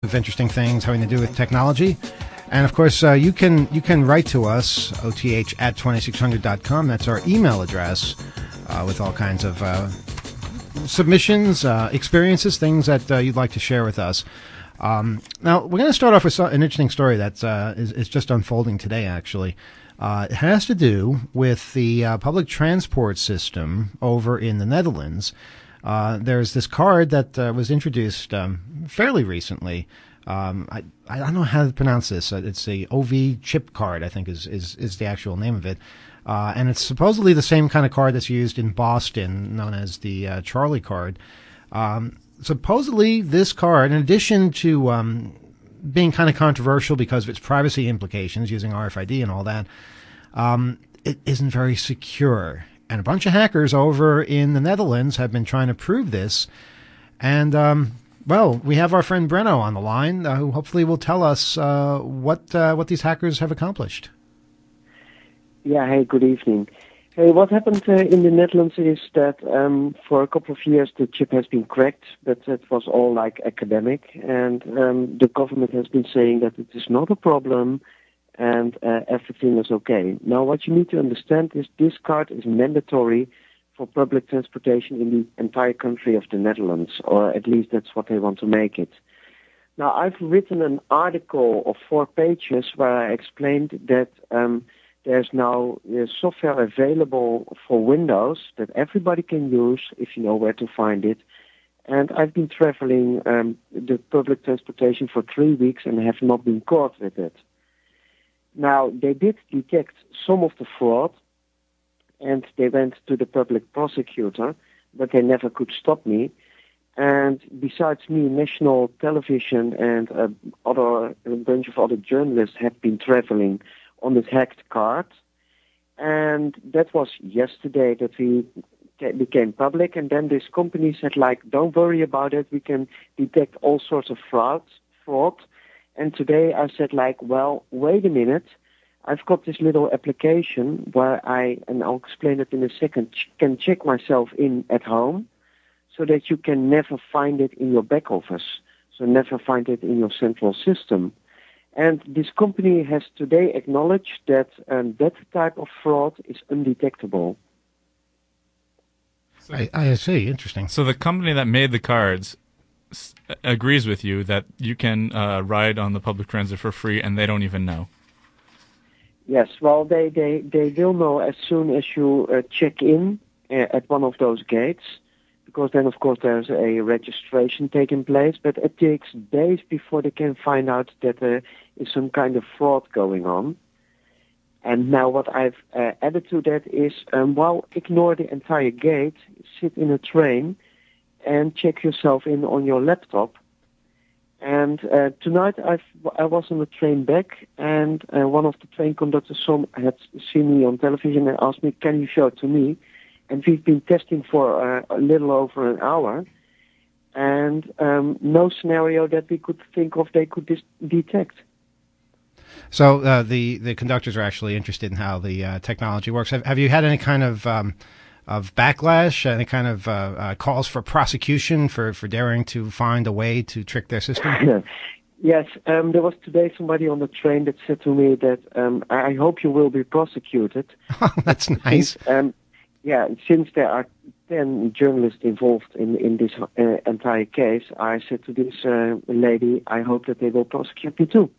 of interesting things having to do with technology. And, of course, you can write to us, oth@2600.com. That's our email address, with all kinds of submissions, experiences, things that you'd like to share with us. Now, we're going to start off with an interesting story that is just unfolding today, actually. It has to do with the public transport system over in the Netherlands. There's this card that was introduced fairly recently. I don't know how to pronounce this. It's the OV chip card, I think is the actual name of it. And it's supposedly the same kind of card that's used in Boston, known as the Charlie card. Supposedly, this card, in addition to being kind of controversial because of its privacy implications, using RFID and all that, it isn't very secure. And a bunch of hackers over in the Netherlands have been trying to prove this. And, well, we have our friend Breno on the line, who hopefully will tell us what these hackers have accomplished. Yeah, hey, good evening. Hey, what happened in the Netherlands is that for a couple of years the chip has been cracked, but it was all like academic, and the government has been saying that it is not a problem and everything is okay. Now, what you need to understand is this card is mandatory for public transportation in the entire country of the Netherlands, or at least that's what they want to make it. Now, I've written an article of 4 pages where I explained that there's now software available for Windows that everybody can use if you know where to find it. And I've been traveling the public transportation for 3 weeks and have not been caught with it. Now, they did detect some of the fraud, and they went to the public prosecutor, but they never could stop me. And besides me, national television and a bunch of other journalists have been traveling on this hacked card. And that was yesterday that we became public. And then this company said, like, don't worry about it. We can detect all sorts of fraud. And today I said, like, well, wait a minute. I've got this little application where and I'll explain it in a second, can check myself in at home so that you can never find it in your back office. So never find it in your central system. And this company has today acknowledged that that type of fraud is undetectable. I see. Interesting. So the company that made the cards agrees with you that you can ride on the public transit for free, and they don't even know. Yes, well, they will know as soon as you check in at one of those gates, because then, of course, there's a registration taking place, but it takes days before they can find out that there is some kind of fraud going on. And now what I've added to that is, ignore the entire gate, sit in a train, and check yourself in on your laptop. And tonight I was on the train back, and one of the train conductors had seen me on television and asked me, can you show it to me? And we've been testing for a little over an hour, and no scenario that we could think of they could detect. So the conductors are actually interested in how the technology works. Have you had any kind of backlash, any kind of calls for prosecution for daring to find a way to trick their system? Yes, there was today somebody on the train that said to me that I hope you will be prosecuted. Oh, that's nice. Since there are 10 journalists involved in this entire case, I said to this lady, I hope that they will prosecute me too.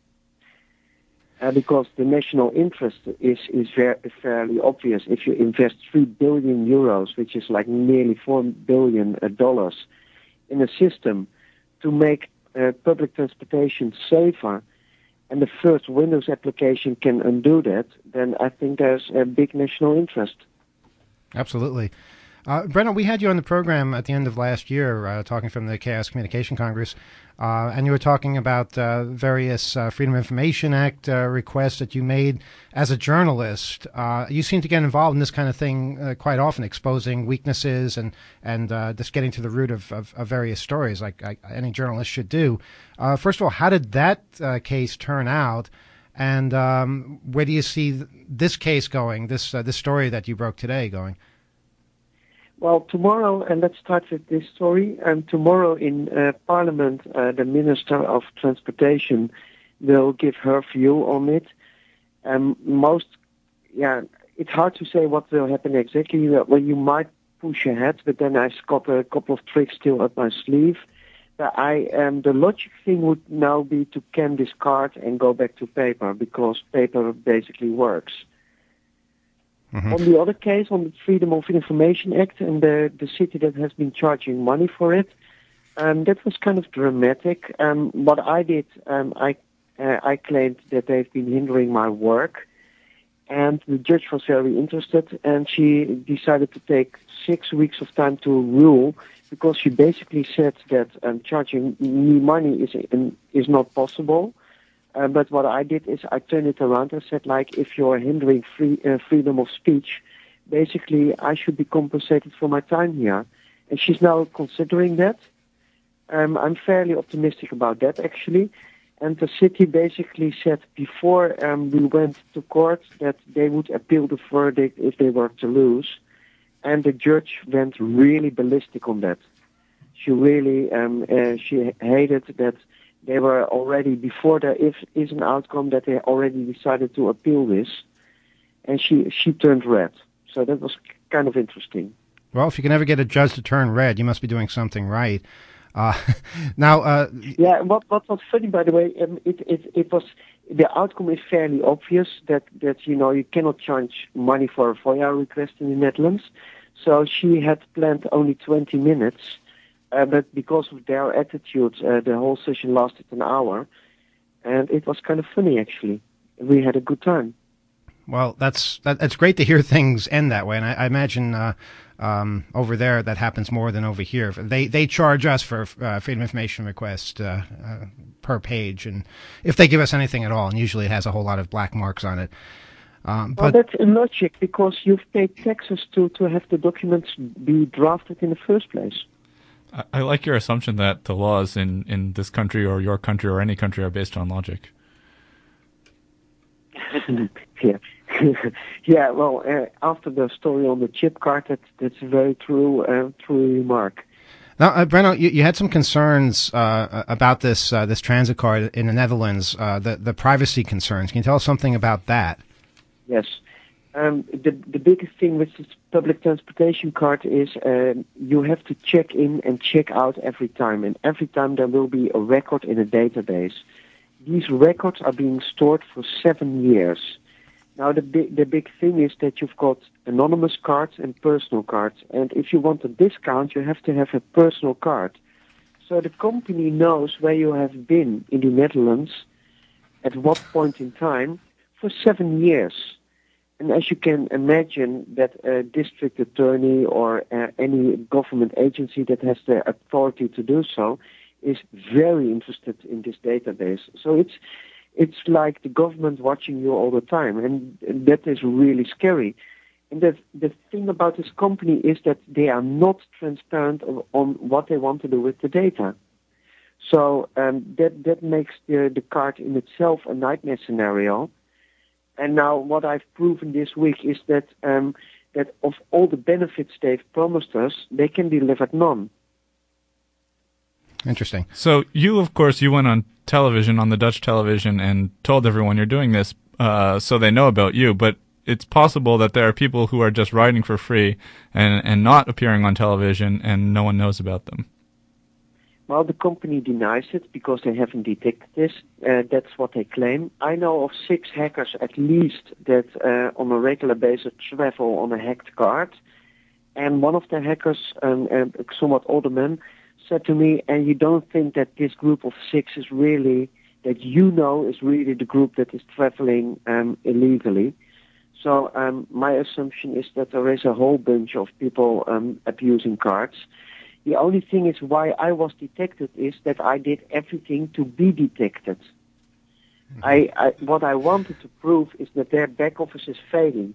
Because the national interest is fairly obvious. If you invest 3 billion euros, which is like nearly $4 billion in a system to make public transportation safer, and the first Windows application can undo that, then I think there's a big national interest. Absolutely. Breno, we had you on the program at the end of last year talking from the Chaos Communication Congress, and you were talking about various Freedom of Information Act requests that you made as a journalist. You seem to get involved in this kind of thing quite often, exposing weaknesses and just getting to the root of various stories, like any journalist should do. First of all, how did that case turn out? And where do you see this case going, this story that you broke today going? Well, tomorrow, and let's start with this story. Tomorrow in Parliament, the Minister of Transportation will give her view on it. It's hard to say what will happen exactly. Well, you might push ahead, but then I've got a couple of tricks still up my sleeve. But the logic thing would now be to can this card and go back to paper, because paper basically works. Mm-hmm. On the other case, on the Freedom of Information Act and the city that has been charging money for it, that was kind of dramatic. What I did, I claimed that they've been hindering my work, and the judge was very interested, and she decided to take 6 weeks of time to rule, because she basically said that charging me money is not possible. But what I did is I turned it around and said, like, if you're hindering freedom of speech, basically I should be compensated for my time here. And she's now considering that. I'm fairly optimistic about that, actually. And the city basically said before we went to court that they would appeal the verdict if they were to lose. And the judge went really ballistic on that. She really she hated that they were already, before there is an outcome, that they already decided to appeal this. And she turned red. So that was kind of interesting. Well, if you can ever get a judge to turn red, you must be doing something right. What was funny, by the way, it was, the outcome is fairly obvious that you cannot charge money for a FOIA request in the Netherlands. So she had planned only 20 minutes, but because of their attitude, the whole session lasted an hour, and it was kind of funny, actually. We had a good time. Well, that's great to hear things end that way, and I imagine over there that happens more than over here. They charge us for freedom of information request per page, and if they give us anything at all, and usually it has a whole lot of black marks on it. Well, that's illogic, because you've paid taxes to have the documents be drafted in the first place. I like your assumption that the laws in this country or your country or any country are based on logic. Yeah. Yeah, well, after the story on the chip card, that's a very true remark. Now, Brenno, you had some concerns about this transit card in the Netherlands, the privacy concerns. Can you tell us something about that? Yes. The biggest thing with this public transportation card is you have to check in and check out every time, and every time there will be a record in a database. These records are being stored for 7 years. Now, the big thing is that you've got anonymous cards and personal cards, and if you want a discount, you have to have a personal card. So the company knows where you have been in the Netherlands, at what point in time, for 7 years. And as you can imagine, that a district attorney or any government agency that has the authority to do so is very interested in this database. So it's like the government watching you all the time, and that is really scary. And the thing about this company is that they are not transparent on what they want to do with the data. So that makes the card in itself a nightmare scenario. And now what I've proven this week is that that of all the benefits they've promised us, they can deliver none. Interesting. So you went on television, on the Dutch television, and told everyone you're doing this so they know about you. But it's possible that there are people who are just riding for free and not appearing on television, and no one knows about them. Well, the company denies it because they haven't detected this. That's what they claim. I know of 6 hackers at least that on a regular basis travel on a hacked card. And one of the hackers, a somewhat older man, said to me, and you don't think that this group of 6 is really, that is really the group that is traveling illegally. So my assumption is that there is a whole bunch of people abusing cards. The only thing is why I was detected is that I did everything to be detected. Mm-hmm. What I wanted to prove is that their back office is failing.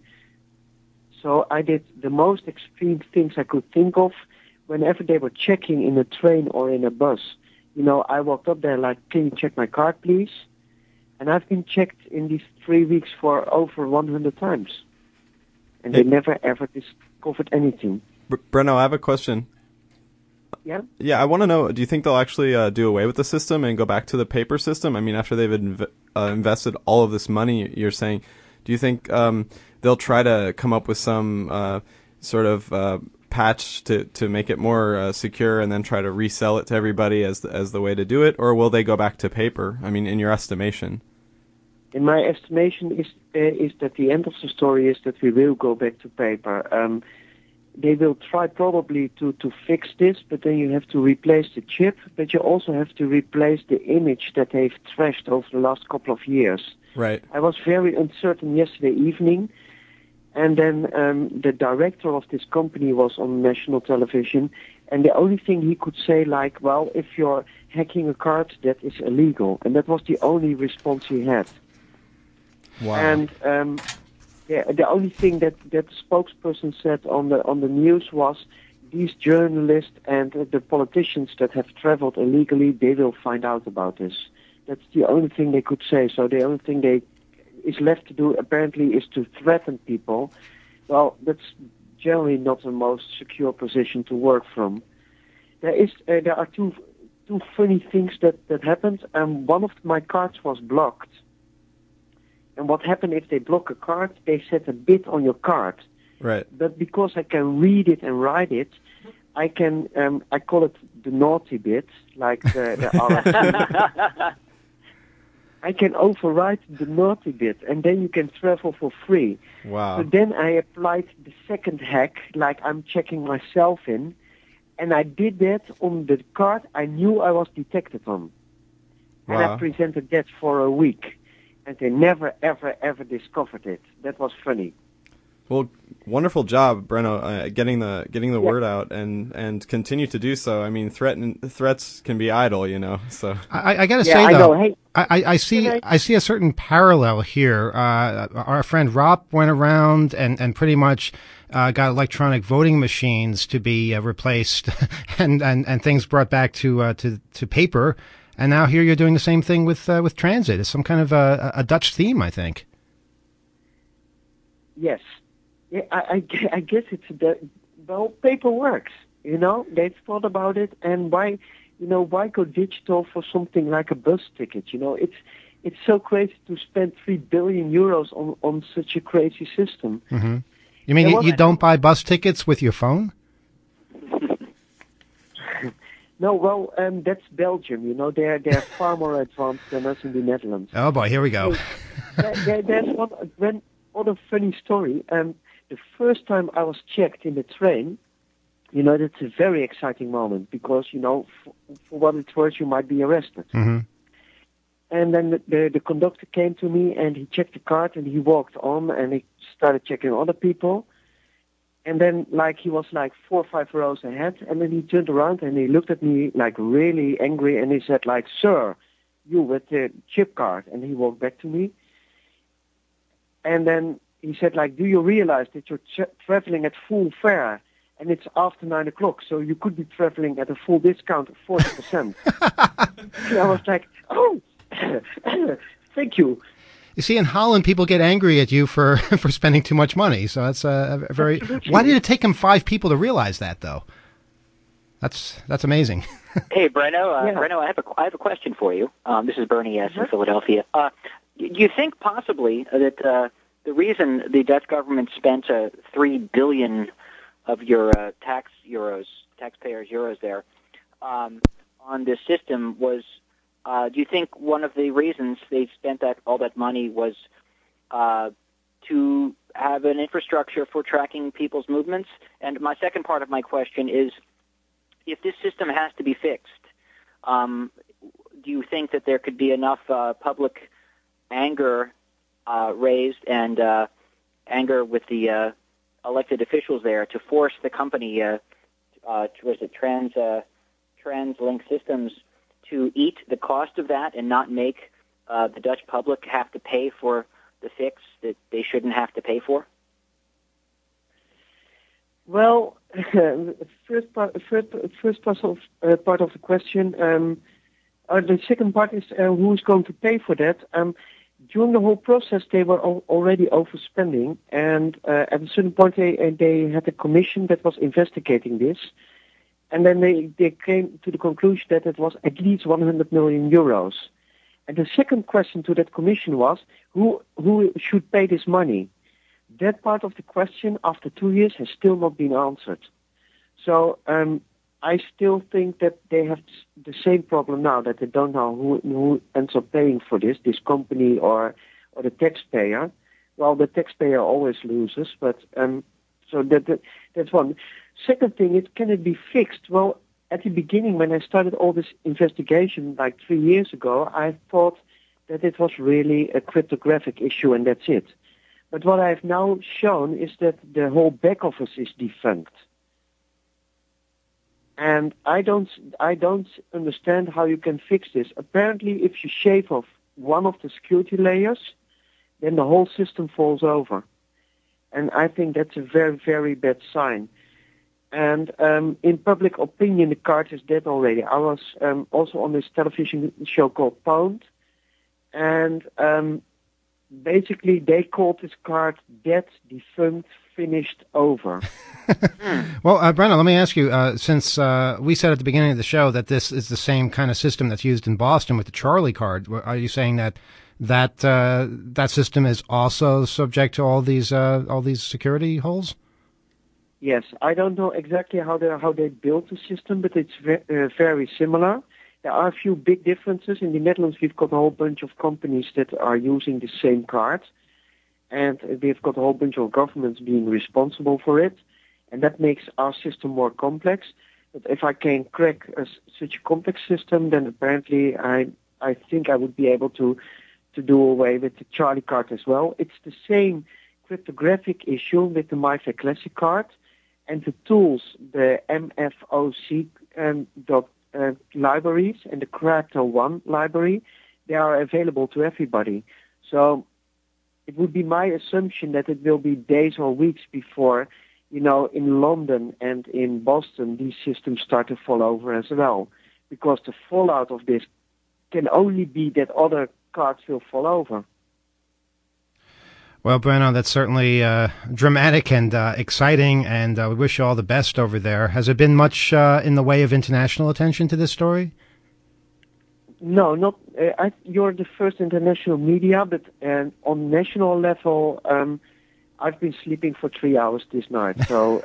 So I did the most extreme things I could think of. Whenever they were checking in a train or in a bus, I walked up there like, can you check my card, please? And I've been checked in these 3 weeks for over 100 times. And they never, ever discovered anything. Breno, I have a question. Yeah. Yeah, I want to know, do you think they'll actually do away with the system and go back to the paper system? I mean, after they've invested all of this money, you're saying, do you think they'll try to come up with some sort of patch to make it more secure and then try to resell it to everybody as the way to do it? Or will they go back to paper? I mean, in your estimation? In my estimation is that the end of the story is that we will go back to paper. They will try probably to fix this, but then you have to replace the chip, but you also have to replace the image that they've trashed over the last couple of years. Right. I was very uncertain yesterday evening, and then the director of this company was on national television, and the only thing he could say, like, well, if you're hacking a card, that is illegal. And that was the only response he had. Wow. And the only thing that the spokesperson said on the news was these journalists and the politicians that have traveled illegally, they will find out about this. That's the only thing they could say. So the only thing they is left to do apparently is to threaten people. Well, that's generally not the most secure position to work from. There are two funny things that happened. One of my cards was blocked. And what happened if they block a card? They set a bit on your card. Right. But because I can read it and write it, I can I call it the naughty bit, like the RFC. I can overwrite the naughty bit, and then you can travel for free. Wow. So then I applied the second hack, like I'm checking myself in, and I did that on the card I knew I was detected on. And Wow. I presented that for a week. And they never, ever, ever discovered it. That was funny. Well, wonderful job, Breno, getting the word out and continue to do so. I mean, threats can be idle, you know. So I got to say I though, know. Hey, I see a certain parallel here. Our friend Rob went around and pretty much got electronic voting machines to be replaced and things brought back to paper. And now here you're doing the same thing with transit. It's some kind of a Dutch theme, I think. yes. Yeah, I guess well, paper works. You know, they've thought about it, and why go digital for something like a bus ticket? You know, it's so crazy to spend 3 billion euros on such a crazy system. Mm-hmm. You mean you don't buy bus tickets with your phone? No, well, that's Belgium. You know, they're far more advanced than us in the Netherlands. Oh boy, here we go. There's one other funny story. The first time I was checked in the train, you know, that's a very exciting moment because, you know, for what it's worth, you might be arrested. Mm-hmm. And then the conductor came to me and he checked the card and he walked on and he started checking other people. And then, he was 4 or 5 rows ahead, and then he turned around and he looked at me, really angry, and he said, sir, you with the chip card. And he walked back to me. And then he said, do you realize that you're traveling at full fare, and it's after 9 o'clock, so you could be traveling at a full discount of 40%. And I was like, oh, thank you. You see, in Holland, people get angry at you for spending too much money. So that's a very. Absolutely. Why did it take him 5 people to realize that, though? That's amazing. Hey, Breno. Yeah. Breno, I have a question for you. This is Bernie S. in Philadelphia. Do you think possibly that the reason the Dutch government spent 3 billion of your taxpayers' euros there on this system was? Do you think one of the reasons they spent all that money was to have an infrastructure for tracking people's movements? And my second part of my question is, if this system has to be fixed, do you think that there could be enough public anger raised and anger with the elected officials there to force the company, TransLink Systems, to eat the cost of that and not make the Dutch public have to pay for the fix that they shouldn't have to pay for? Well, first part of the question. The second part is who's going to pay for that. during the whole process, they were already overspending, and at a certain point, they had a commission that was investigating this, and then they came to the conclusion that it was at least 100 million euros. And the second question to that commission was, who should pay this money? That part of the question, after 2 years, has still not been answered. So I still think that they have the same problem now, that they don't know who ends up paying for this company or the taxpayer. Well, the taxpayer always loses, but so that's one. Second thing is, can it be fixed? Well, at the beginning, when I started all this investigation like 3 years ago, I thought that it was really a cryptographic issue and that's it. But what I've now shown is that the whole back office is defunct. And I don't understand how you can fix this. Apparently, if you shave off one of the security layers, then the whole system falls over. And I think that's a very, very bad sign. And in public opinion, the card is dead already. I was also on this television show called Pound, and basically they called this card dead, defunct, finished, over. Well, Brenno, let me ask you, since we said at the beginning of the show that this is the same kind of system that's used in Boston with the Charlie card, are you saying that system is also subject to all these security holes? Yes, I don't know exactly how they built the system, but it's very similar. There are a few big differences. In the Netherlands, we've got a whole bunch of companies that are using the same card, and we've got a whole bunch of governments being responsible for it, and that makes our system more complex. But if I can crack such a complex system, then apparently I think I would be able to do away with the Charlie card as well. It's the same cryptographic issue with the MiFi Classic card. And the tools, the MFOC libraries and the Crypto1 library, they are available to everybody. So it would be my assumption that it will be days or weeks before, in London and in Boston, these systems start to fall over as well. Because the fallout of this can only be that other cards will fall over. Well, Brenno, that's certainly dramatic and exciting, and we wish you all the best over there. Has there been much in the way of international attention to this story? No, not. You're the first international media, but on national level, I've been sleeping for 3 hours this night. So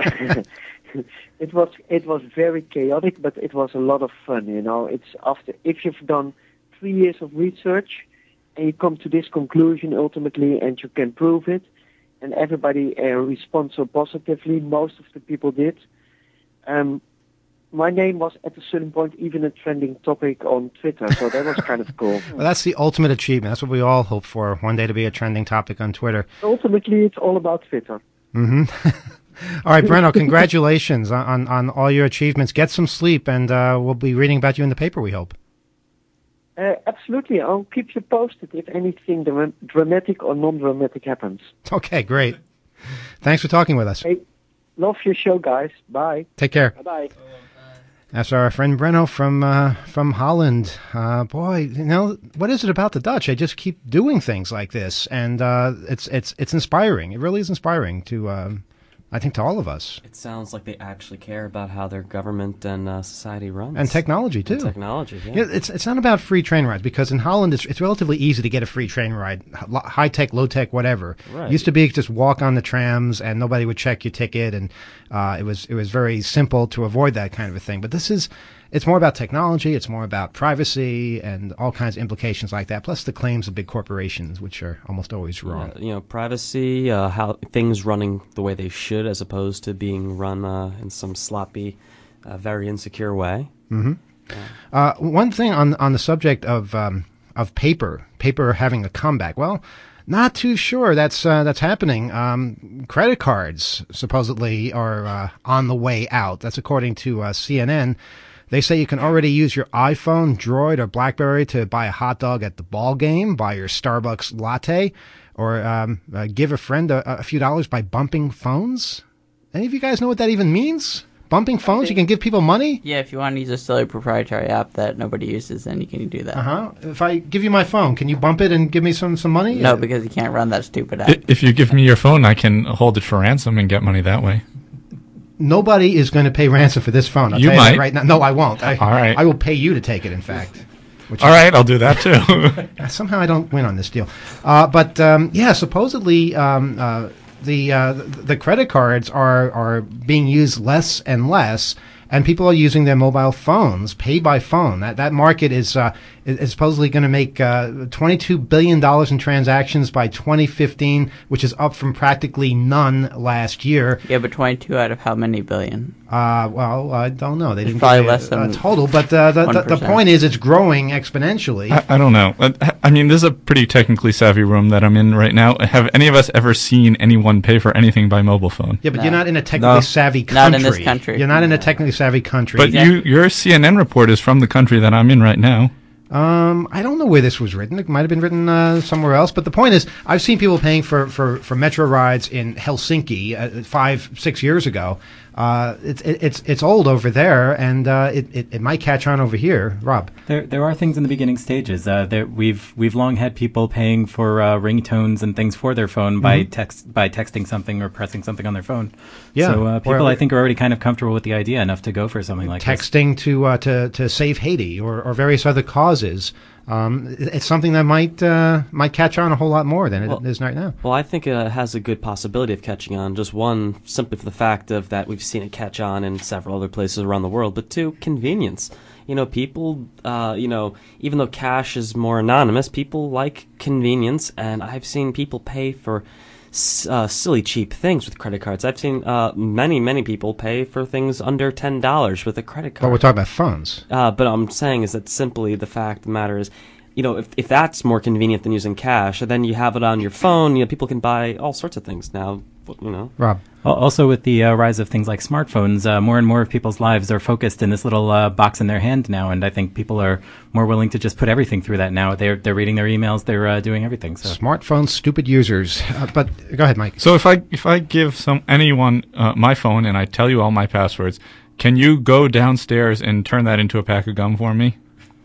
it was very chaotic, but it was a lot of fun. It's if you've done 3 years of research, and you come to this conclusion ultimately, and you can prove it, and everybody responds so positively. Most of the people did. My name was at a certain point even a trending topic on Twitter, so that was kind of cool. Well, that's the ultimate achievement. That's what we all hope for, one day to be a trending topic on Twitter. Ultimately, it's all about Twitter. Mm-hmm. All right, Brenno, congratulations on all your achievements. Get some sleep, and we'll be reading about you in the paper, we hope. Absolutely. I'll keep you posted if anything dramatic or non-dramatic happens. Okay, great. Thanks for talking with us. Hey, love your show, guys. Bye. Take care. Bye-bye. That's our friend Brenno from Holland. Boy, what is it about the Dutch? They just keep doing things like this, and it's inspiring. It really is inspiring to I think to all of us. It sounds like they actually care about how their government and society runs. And technology, too. And technology, yeah. It's not about free train rides, because in Holland it's relatively easy to get a free train ride, high-tech, low-tech, whatever. Right. It used to be just walk on the trams and nobody would check your ticket, and it was very simple to avoid that kind of a thing. But it's more about technology, it's more about privacy and all kinds of implications like that, plus the claims of big corporations, which are almost always wrong. Privacy, how things running the way they should as opposed to being run in some sloppy, very insecure way. Mm-hmm. Yeah. One thing on the subject of paper having a comeback, well, not too sure that's happening. Credit cards supposedly are on the way out. That's according to CNN. They say you can already use your iPhone, Droid, or BlackBerry to buy a hot dog at the ball game, buy your Starbucks latte, or give a friend a few dollars by bumping phones. Any of you guys know what that even means? bumping phones? You can give people money? Yeah, if you want to use a silly proprietary app that nobody uses, then you can do that. If I give you my phone, can you bump it and give me some money? No, because you can't run that stupid app. If you give me your phone, I can hold it for ransom and get money that way. Nobody is going to pay ransom for this phone. I'll You tell you might. that right now. No, I won't. All right. I will pay you to take it, in fact. All right, I'll do that too. Somehow I don't win on this deal. But supposedly the credit cards are being used less and less, and people are using their mobile phones, pay by phone. That market is supposedly going to make $22 billion in transactions by 2015, which is up from practically none last year. Yeah, but 22 out of how many billion? Well, I don't know. They didn't probably give me less than total, but the 1%. point is it's growing exponentially. I don't know. I mean, this is a pretty technically savvy room that I'm in right now. Have any of us ever seen anyone pay for anything by mobile phone? Yeah, but No. you're not in a technically savvy country. Not in this country. You're not in a technically savvy country. But your CNN report is from the country that I'm in right now. I don't know where this was written. It might have been written somewhere else. But the point is, I've seen people paying for metro rides in Helsinki 5-6 years ago. It's old over there, and it might catch on over here. Rob, there are things in the beginning stages. We've long had people paying for ringtones and things for their phone by texting something or pressing something on their phone. Yeah. So people, I think, are already kind of comfortable with the idea enough to go for something like this. texting to save Haiti or various other causes. It's something that might catch on a whole lot more than it is right now. Well, I think it has a good possibility of catching on. Just one, simply for the fact of that we've seen it catch on in several other places around the world, but two, convenience. People, even though cash is more anonymous, people like convenience, and I've seen people pay for silly cheap things with credit cards. I've seen many people pay for things under $10 with a credit card. But we're talking about phones. But I'm saying is that simply the fact of the matter is, if that's more convenient than using cash, then you have it on your phone. People can buy all sorts of things now. Rob. Also, with the rise of things like smartphones, more and more of people's lives are focused in this little box in their hand now, and I think people are more willing to just put everything through that now. They're reading their emails, they're doing everything. So Smartphones, stupid users. But go ahead, Mike. So if I give anyone my phone and I tell you all my passwords, can you go downstairs and turn that into a pack of gum for me?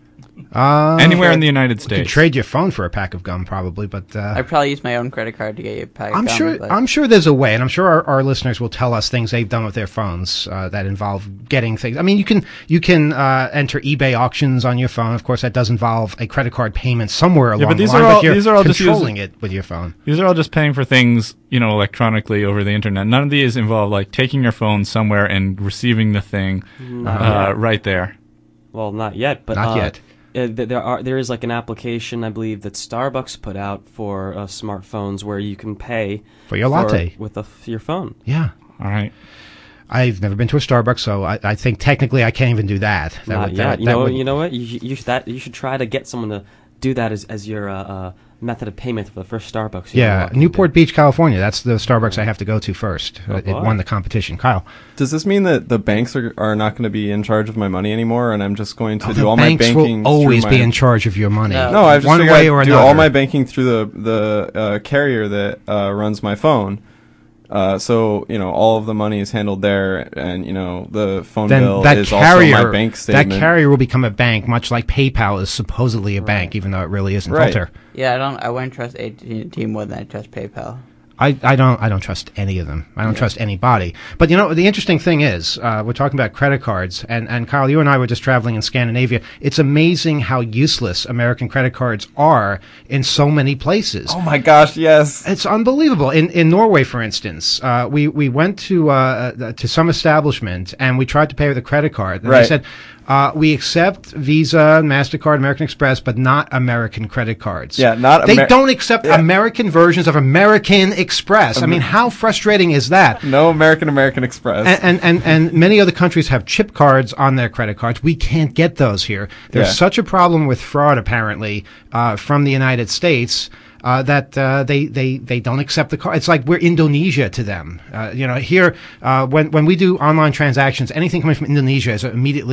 Anywhere in the United You States. could trade your phone for a pack of gum, probably, but I'd probably use my own credit card to get you a pack of gum. I'm sure there's a way, and I'm sure our listeners will tell us things they've done with their phones that involve getting things. I mean, you can enter eBay auctions on your phone. Of course, that does involve a credit card payment somewhere along but the these line. are all- but you're these are all just controlling it with your phone. These are all just paying for things, electronically over the internet. None of these involve like taking your phone somewhere and receiving the thing right there. Well, not yet, but Not yet. There is like an application, I believe, that Starbucks put out for smartphones where you can pay For your latte. with your phone. Yeah. All right. I've never been to a Starbucks, so I think technically I can't even do that. Not yet. You know what? You should try to get someone to do that as your method of payment for the first Starbucks. Yeah, Newport Beach, California. That's the Starbucks I have to go to first. Oh, It boy. won the competition. Kyle. Does this mean that the banks are not going to be in charge of my money anymore, and I'm just going to do The all my banks banking will always through be my... in charge of your money. No, I just one figured way I'd or do another. all my banking through the carrier that runs my phone. So all of the money is handled there, and the phone then bill that is carrier, also my bank statement. That carrier will become a bank, much like PayPal is supposedly a bank, even though it really isn't. Right. Filter. Yeah, I wouldn't trust AT&T more than I trust PayPal. I don't trust any of them. I don't trust anybody. But the interesting thing is, we're talking about credit cards, and Kyle, you and I were just traveling in Scandinavia. It's amazing how useless American credit cards are in so many places. Oh my gosh, yes. It's unbelievable. In Norway, for instance, we went to some establishment and we tried to pay with a credit card. And Right. they said, we accept Visa, MasterCard, American Express, but not American credit cards. Yeah, not They don't accept Yeah. American versions of American Express. I mean, how frustrating is that? No American Express. And many other countries have chip cards on their credit cards. We can't get those here. There's Yeah. such a problem with fraud, apparently, from the United States. That they don't accept the card. It's like we're Indonesia to them. Here when we do online transactions, anything coming from Indonesia is immediately flagged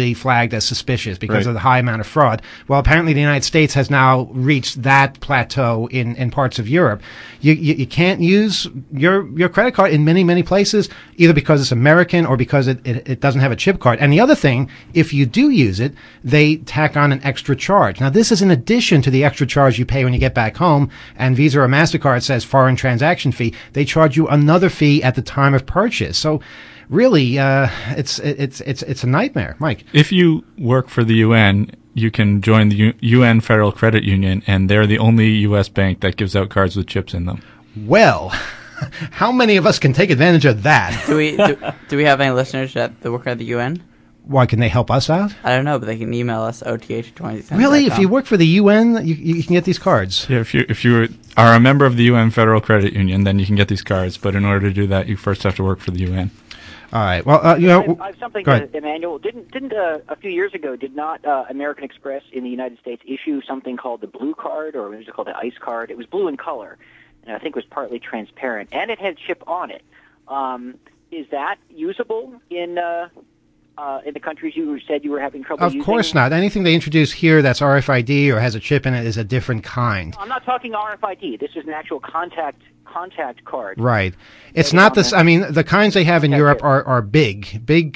flagged as suspicious because Right. of the high amount of fraud. Well, apparently the United States has now reached that plateau in parts of Europe. You can't use your credit card in many, many places, either because it's American or because it doesn't have a chip card. And the other thing, if you do use it, they tack on an extra charge. Now, this is in addition to the extra charge you pay when you get back home, and Visa or MasterCard says foreign transaction fee. They charge you another fee at the time of purchase. So really, it's a nightmare. Mike? If you work for the UN, you can join the UN Federal Credit Union, and they're the only U.S. bank that gives out cards with chips in them. Well, how many of us can take advantage of that? Do we have any listeners that work at the UN? Why, can they help us out? I don't know, but they can email us oth@2600.com. Really? If you work for the UN, you can get these cards? Yeah, if you are a member of the UN Federal Credit Union, then you can get these cards. But in order to do that, you first have to work for the UN. All right. Well, I have something, Emmanuel. Didn't a few years ago, did not American Express in the United States issue something called the Blue Card, or was it called the Ice Card? It was blue in color, and I think it was partly transparent, and it had chip on it. Is that usable in the countries you said you were having trouble using? Of course not. Anything they introduce here that's RFID or has a chip in it is a different kind. I'm not talking RFID. This is an actual contact card. Right. It's not this. I mean, the kinds they have in Europe are big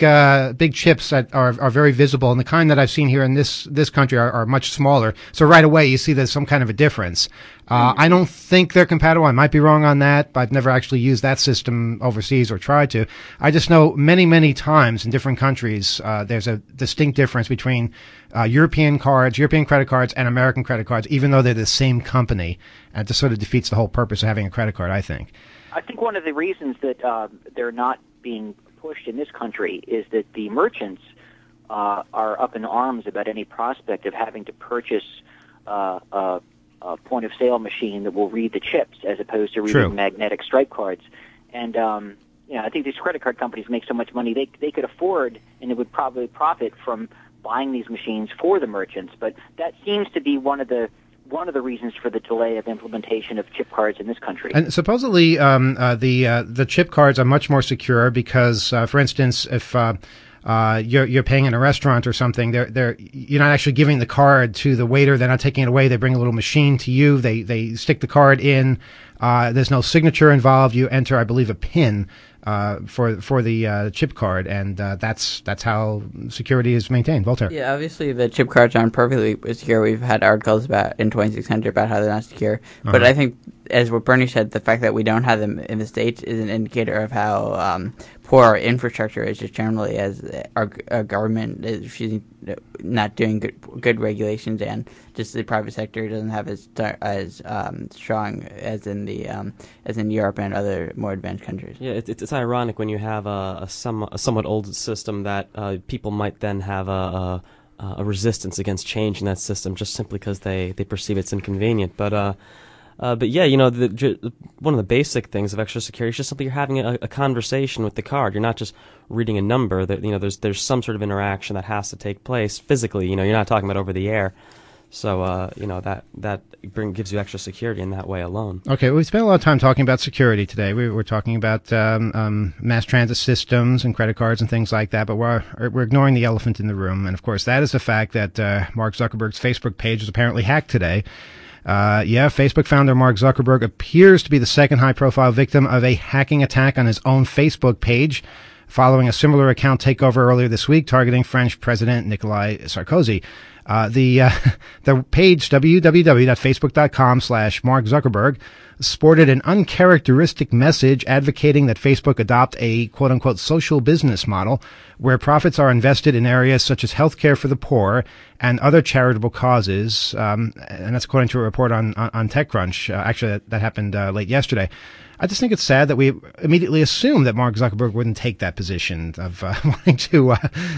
chips that are very visible, and the kind that I've seen here in this country are much smaller. So right away you see there's some kind of a difference. I don't think they're compatible. I might be wrong on that, but I've never actually used that system overseas or tried to. I just know many times in different countries there's a distinct difference between European credit cards, and American credit cards, even though they're the same company. And it just sort of defeats the whole purpose of having a credit card, I think. I think one of the reasons that they're not being pushed in this country is that the merchants are up in arms about any prospect of having to purchase a point-of-sale machine that will read the chips as opposed to reading magnetic stripe cards. And I think these credit card companies make so much money, they could afford, and they would probably profit from buying these machines for the merchants. But that seems to be one of the reasons for the delay of implementation of chip cards in this country. And supposedly the chip cards are much more secure because, for instance, if you're paying in a restaurant or something, you're not actually giving the card to the waiter. They're not taking it away. They bring a little machine to you. They stick the card in. There's no signature involved. You enter, I believe, a PIN for the chip card, and that's how security is maintained. Voltaire. Yeah, obviously the chip cards aren't perfectly secure. We've had articles in 2600 about how they're not secure. But I think, as what Bernie said, the fact that we don't have them in the States is an indicator of how poor our infrastructure is just generally, as our government is not doing good regulations, and just the private sector doesn't have as strong as in Europe and other more advanced countries. Yeah, it's ironic when you have a somewhat old system that people might then have a resistance against changing that system just simply because they perceive it's inconvenient. But yeah, one of the basic things of extra security is just simply you're having a conversation with the card. You're not just reading a number. That there's some sort of interaction that has to take place physically. You're not talking about over the air. So that gives you extra security in that way alone. Okay, we spent a lot of time talking about security today. We're talking about mass transit systems and credit cards and things like that, but we're ignoring the elephant in the room, and of course that is the fact that Mark Zuckerberg's Facebook page was apparently hacked today. Facebook founder Mark Zuckerberg appears to be the second high-profile victim of a hacking attack on his own Facebook page, following a similar account takeover earlier this week targeting French President Nicolas Sarkozy. The page, www.facebook.com/Mark Zuckerberg, sported an uncharacteristic message advocating that Facebook adopt a quote-unquote social business model where profits are invested in areas such as healthcare for the poor and other charitable causes. And that's according to a report on TechCrunch. Actually, that happened late yesterday. I just think it's sad that we immediately assumed that Mark Zuckerberg wouldn't take that position of wanting to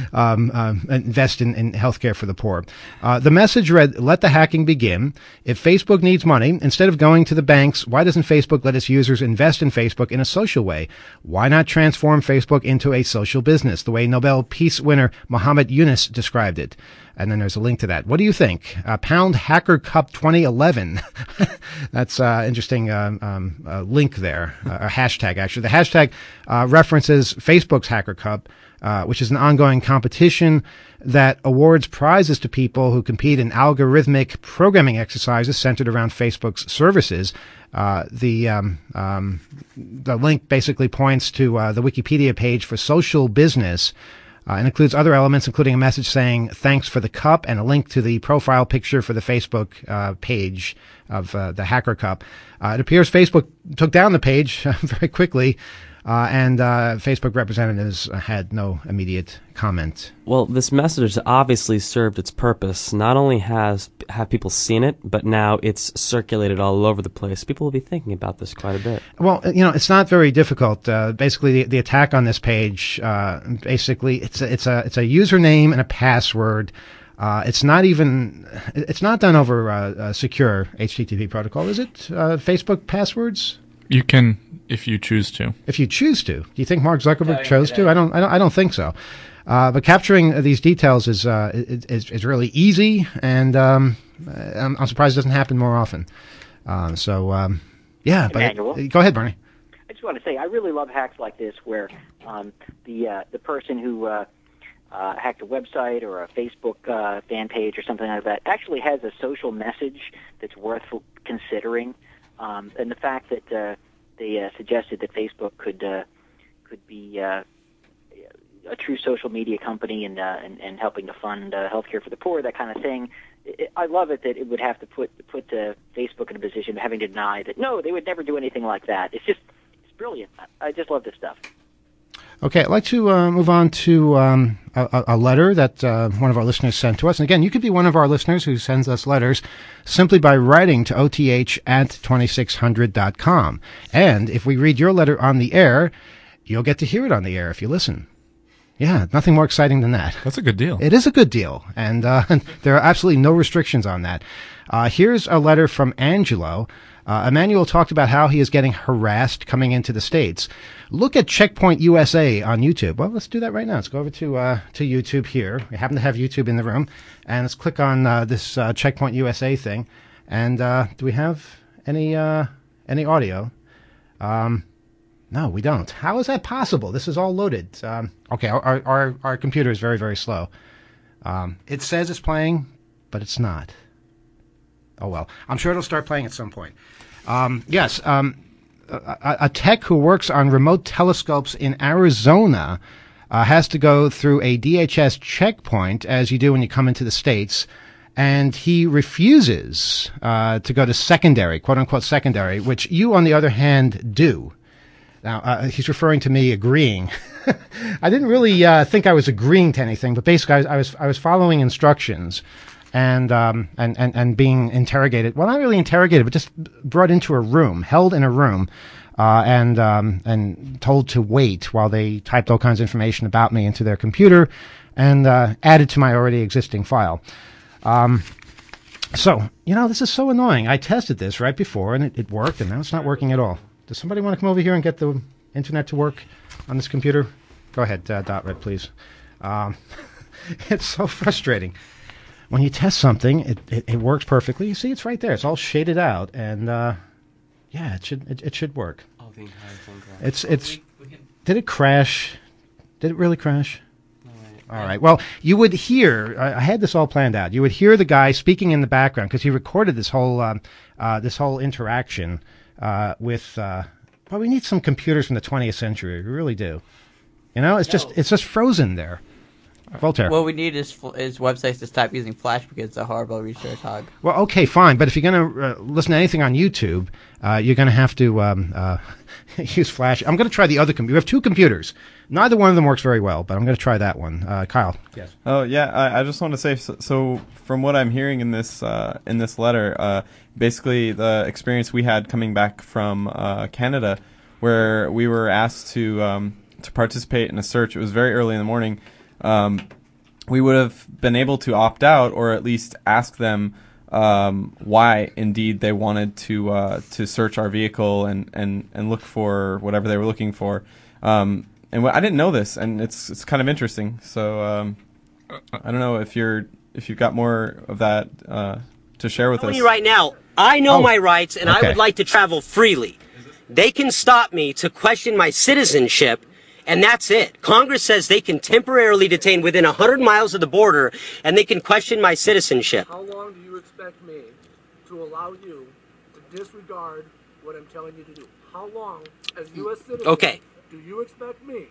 invest in healthcare for the poor. The message read, "Let the hacking begin. If Facebook needs money, instead of going to the banks, why doesn't Facebook let its users invest in Facebook in a social way? Why not transform Facebook into a social business, the way Nobel Peace winner Muhammad Yunus described it?" And then there's a link to that. What do you think? Pound Hacker Cup 2011. That's interesting link there, a hashtag, actually. The hashtag references Facebook's Hacker Cup, which is an ongoing competition that awards prizes to people who compete in algorithmic programming exercises centered around Facebook's services. The link basically points to the Wikipedia page for social business, and includes other elements, including a message saying thanks for the cup and a link to the profile picture for the Facebook page of the Hacker Cup. It appears Facebook took down the page very quickly, and Facebook representatives had no immediate comment. Well, this message obviously served its purpose. Not only have people seen it, but now it's circulated all over the place. People will be thinking about this quite a bit. Well, it's not very difficult. Basically, the attack on this page, basically, it's a username and a password. It's not done over a secure HTTP protocol, is it? Facebook passwords? You can, if you choose to. If you choose to. Do you think Mark Zuckerberg chose to? I don't think so. But capturing these details is really easy, and I'm surprised it doesn't happen more often. Yeah. Emmanuel? But go ahead, Bernie. I just want to say I really love hacks like this, where the person who hacked a website or a Facebook fan page or something like that actually has a social message that's worth considering. And the fact that they suggested that Facebook could be a true social media company and helping to fund healthcare for the poor, that kind of thing. I love it that it would have to put Facebook in a position of having to deny that no, they would never do anything like that. It's brilliant. I just love this stuff. Okay, I'd like to move on to a letter that one of our listeners sent to us. And again, you could be one of our listeners who sends us letters simply by writing to oth@2600.com. And if we read your letter on the air, you'll get to hear it on the air if you listen. Yeah, nothing more exciting than that. That's a good deal. It is a good deal, and there are absolutely no restrictions on that. Here's a letter from Angelo. Emmanuel talked about how he is getting harassed coming into the States. Look at Checkpoint USA on YouTube. Well, let's do that right now. Let's go over to YouTube here. We happen to have YouTube in the room. And let's click on this Checkpoint USA thing. And do we have any audio? No, we don't. How is that possible? This is all loaded. Okay, our computer is very, very slow. It says it's playing, but it's not. Oh, well. I'm sure it'll start playing at some point. Yes, a tech who works on remote telescopes in Arizona has to go through a DHS checkpoint, as you do when you come into the States, and he refuses to go to secondary, quote-unquote secondary, which you, on the other hand, do. Now, he's referring to me agreeing. I didn't really think I was agreeing to anything, but basically I was following instructions and being interrogated. Well, not really interrogated, but just brought into a room, held in a room, and told to wait while they typed all kinds of information about me into their computer and added to my already existing file. So, this is so annoying. I tested this right before, and it worked, and now it's not working at all. Does somebody want to come over here and get the internet to work on this computer? Go ahead, Dotred, please. It's so frustrating. When you test something, it works perfectly. You see, it's right there. It's all shaded out, and yeah, it should work. Oh, the entire thing crashed. Did it crash? Did it really crash? All right. Well, you would hear. I had this all planned out. You would hear the guy speaking in the background because he recorded this whole interaction with. Well, we need some computers from the 20th century. We really do. It's just frozen there. Voltaire. What we need is websites to stop using Flash because it's a horrible resource hog. Well, okay, fine. But if you're going to listen to anything on YouTube, you're going to have to use Flash. I'm going to try the other computer. We have two computers. Neither one of them works very well, but I'm going to try that one. Kyle. Yes. Oh, yeah. I just want to say, so from what I'm hearing in this letter, basically the experience we had coming back from Canada, where we were asked to participate in a search. It was very early in the morning. We would have been able to opt out, or at least ask them why indeed they wanted to search our vehicle and look for whatever they were looking for. And I didn't know this, and it's kind of interesting. So I don't know if you're if you've got more of that to share with us. I'm telling you right now, I know my rights, and okay. I would like to travel freely. They can stop me to question my citizenship, and that's it. Congress says they can temporarily detain within 100 miles of the border, and they can question my citizenship. How long do you expect me to allow you to disregard what I'm telling you to do? How long, as U.S. citizen, do you expect me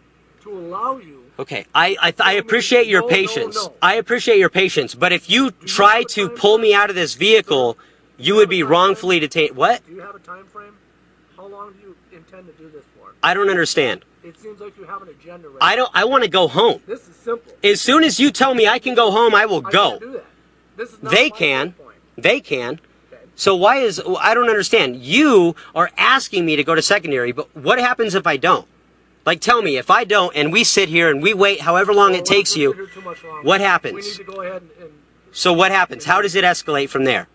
to allow you? Okay, I appreciate your patience. I appreciate your patience, but if you try to pull me out of this vehicle, you would be wrongfully detained. What? Do you have a time frame? How long do you intend to do this for? I don't understand. It seems like you have an agenda right I want to go home. This is simple. As soon as you tell me I can go home, I will go. Can't do that. This is not They my can. point. They can. So I don't understand. You are asking me to go to secondary, but what happens if I don't? Like, tell me, if I don't, and we sit here and we wait however long it takes you, what happens? We need to go ahead and So what happens? How does it escalate from there?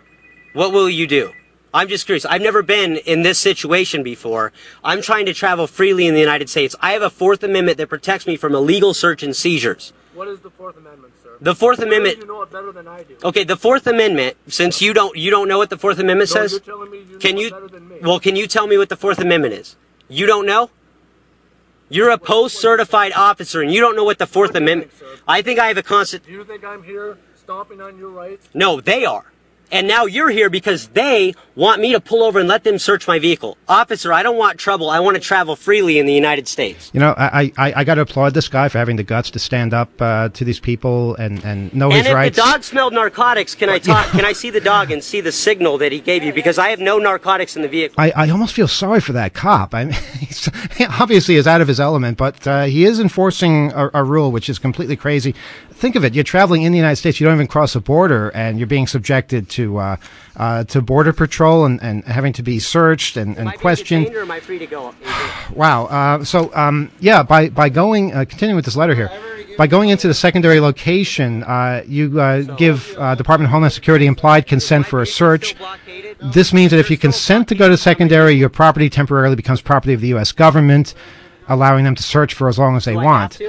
What will you do? I'm just curious. I've never been in this situation before. I'm trying to travel freely in the United States. I have a Fourth Amendment that protects me from illegal search and seizures. What is the Fourth Amendment, sir? The Fourth Amendment. You know it better than I do. Okay, the Fourth Amendment. Since you don't know what the Fourth Amendment says, you're telling me you can know you? it better than me. Well, can you tell me what the Fourth Amendment is? You don't know. You're a post-certified officer, and you don't know what the Fourth Amendment. I think I have a constant. Do you think I'm here stomping on your rights? No, they are. And now you're here because they want me to pull over and let them search my vehicle. Officer, I don't want trouble. I want to travel freely in the United States. You know, I got to applaud this guy for having the guts to stand up to these people and know his rights. And if the dog smelled narcotics, can I talk? Can I see the dog and see the signal that he gave you? Because I have no narcotics in the vehicle. I almost feel sorry for that cop. I mean, he obviously is out of his element, but he is enforcing a rule which is completely crazy. Think of it. You're traveling in the United States. You don't even cross a border, and you're being subjected to Border Patrol and having to be searched and questioned. Am I being detained or am I free to go? Wow. Yeah, by going, continuing with this letter here, by going into the secondary location, you give Department of Homeland Security implied consent for a search. This means that if you consent to go to secondary, your property temporarily becomes property of the U.S. government, allowing them to search for as long as they want.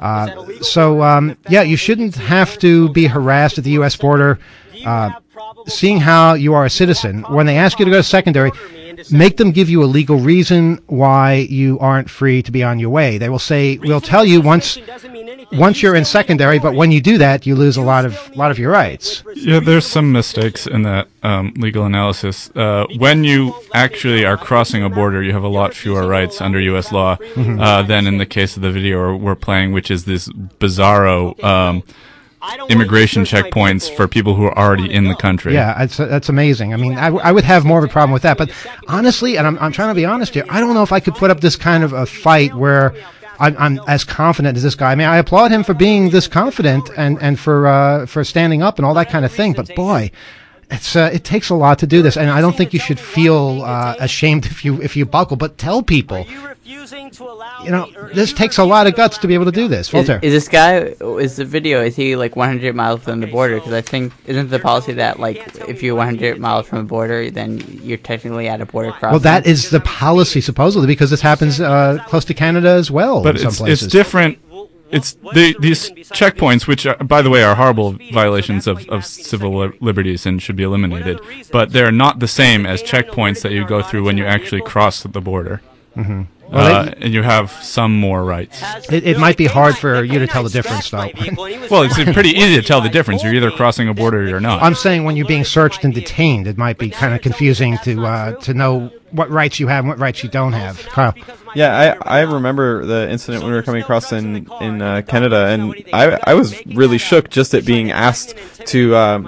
You shouldn't have to be harassed at the U.S. border. Seeing how you are a citizen, when they ask you to go to secondary, make them give you a legal reason why you aren't free to be on your way. They will say, we'll tell you once you're in secondary, but when you do that, you lose a lot of your rights. Yeah, there's some mistakes in that legal analysis. When you actually are crossing a border, you have a lot fewer rights under U.S. law than in the case of the video we're playing, which is this bizarro immigration checkpoints for people who are already in the country. Yeah, that's amazing. I mean, I would have more of a problem with that. But honestly, and I'm trying to be honest here, I don't know if I could put up this kind of a fight where I'm as confident as this guy. I mean, I applaud him for being this confident and for standing up and all that kind of thing. But boy, it takes a lot to do this, and I don't think you should feel ashamed if you buckle. But tell people, you know, this takes a lot of guts to be able to do this. Voltaire. Is the video, is he like 100 miles from the border? Because I think, isn't the policy that like if you're 100 miles from the border, then you're technically at a border crossing? Well, that is the policy supposedly, because this happens close to Canada as well. But in some places. It's different. It's these checkpoints, which by the way are horrible violations of civil liberties and should be eliminated, but they're not the same as checkpoints that you go through when you actually cross the border. Mm-hmm. And you have some more rights. It might be hard for you to tell the difference, though. Well, it's pretty easy to tell the difference. You're either crossing a border or you're not. I'm saying when you're being searched and detained, it might be kind of confusing to know what rights you have and what rights you don't have. Kyle. Yeah, I remember the incident when we were coming across in Canada, and I was really shook just at being asked to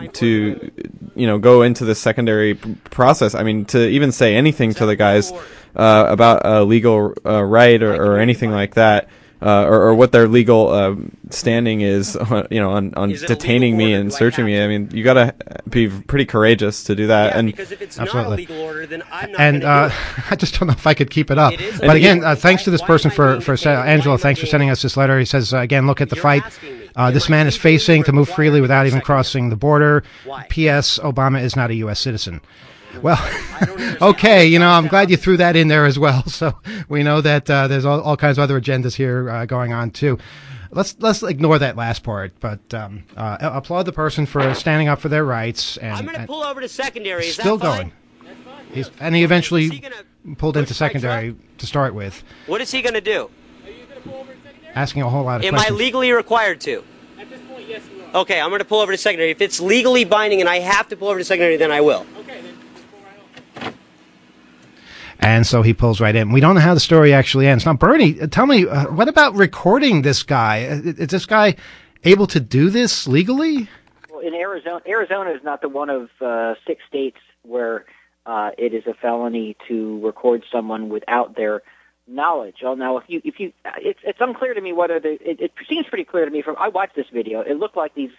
go into the secondary process. I mean, to even say anything to the guys about a legal right or anything like that, or what their legal standing is, on detaining me and searching me. I mean, you got to be pretty courageous to do that. Yeah, and because if it's not a legal order, then I'm not and going to I just don't know if I could keep it up. But again, thanks to this person for Angelo. Thanks for sending us this letter. He says again, look at the fight this man is facing to move freely without even crossing the border. P.S. Obama is not a U.S. citizen. Well, okay, I'm glad you threw that in there as well. So we know that there's all kinds of other agendas here going on, too. let's ignore that last part. But applaud the person for standing up for their rights. And I'm going to pull over to secondary. Is still that fine? going. And he eventually pulled into secondary to start with. What is he going to do? Are you going to pull over to secondary? Asking a whole lot of Am questions. I legally required to? At this point, yes, you are. Okay, I'm going to pull over to secondary. If it's legally binding and I have to pull over to secondary, then I will. Okay, then pull right over. And so he pulls right in. We don't know how the story actually ends. Now, Bernie, tell me, what about recording this guy? Is this guy able to do this legally? Well, in Arizona is not the one of 6 states where it is a felony to record someone without their knowledge. Oh, now it's unclear to me whether it seems pretty clear to me from I watched this video. It looked like these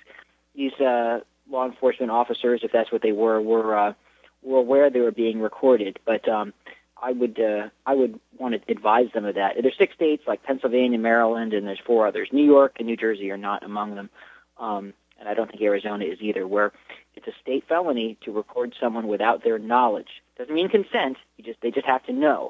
law enforcement officers, if that's what they were aware they were being recorded. But I would want to advise them of that. There's 6 states like Pennsylvania, Maryland, and there's 4 others. New York and New Jersey are not among them. And I don't think Arizona is either, where it's a state felony to record someone without their knowledge. Doesn't mean consent. They just have to know.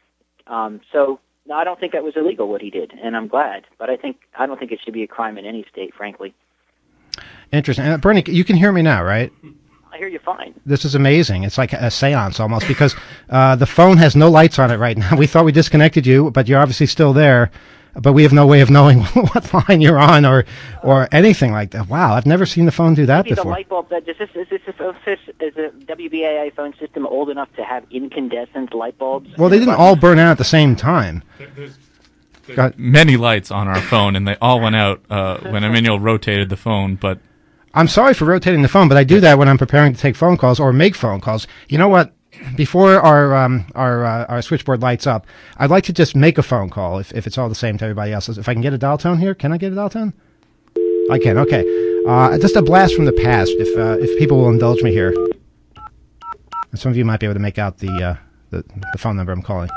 So no, I don't think that was illegal what he did, and I'm glad. But I don't think it should be a crime in any state, frankly. Interesting. Bernie, you can hear me now, right? I hear you fine. This is amazing. It's like a seance almost, because the phone has no lights on it right now. We thought we disconnected you, but you're obviously still there. But we have no way of knowing what line you're on or anything like that. Wow, I've never seen the phone do that before. The light bulb. Is the WBAI phone system old enough to have incandescent light bulbs? Well, they didn't all burn out at the same time. There's many lights on our phone, and they all went out when Emmanuel rotated the phone. But I'm sorry for rotating the phone, but I do that when I'm preparing to take phone calls or make phone calls. You know what? Before our switchboard lights up, I'd like to just make a phone call if it's all the same to everybody else's. If I can get a dial tone here, can I get a dial tone? I can. Okay. Just a blast from the past, if people will indulge me here. And some of you might be able to make out the phone number I'm calling.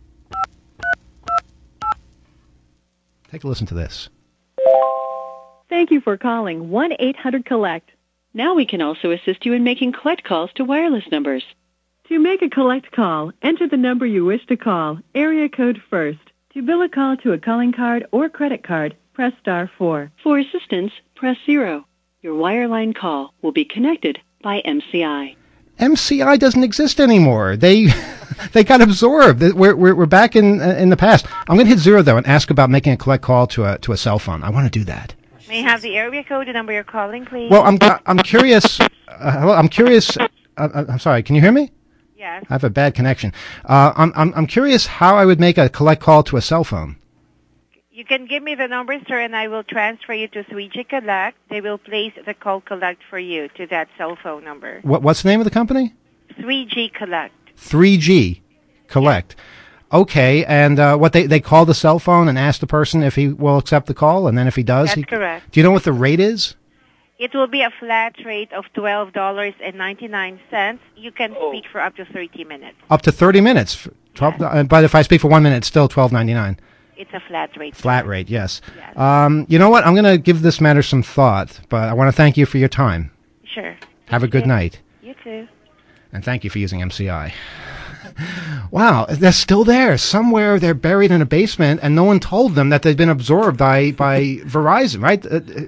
Take a listen to this. Thank you for calling 1-800-COLLECT. Now we can also assist you in making collect calls to wireless numbers. To make a collect call, enter the number you wish to call, area code first. To bill a call to a calling card or credit card, press *4. For assistance, press 0. Your wireline call will be connected by MCI. MCI doesn't exist anymore. They got absorbed. We're back in the past. I'm going to hit 0 though and ask about making a collect call to a cell phone. I want to do that. May I have the area code, the number you're calling, please? Well, I'm curious. Hello, I'm curious. I'm sorry. Can you hear me? Yes. I have a bad connection. I'm curious how I would make a collect call to a cell phone. You can give me the number, sir, and I will transfer you to 3G Collect. They will place the call collect for you to that cell phone number. What's the name of the company? 3G Collect. 3G Collect. Yes. Okay, and what they call the cell phone and ask the person if he will accept the call, and then if he does, that's correct. Do you know what the rate is? It will be a flat rate of $12.99. You can speak for up to 30 minutes. Up to 30 minutes. 12, yes. But if I speak for 1 minute, it's still $12.99. It's a flat rate. Flat rate, yes. You know what? I'm going to give this matter some thought, but I want to thank you for your time. Sure. Have a good night. You too. And thank you for using MCI. Wow, they're still there. Somewhere they're buried in a basement, and no one told them that they'd been absorbed by Verizon, right?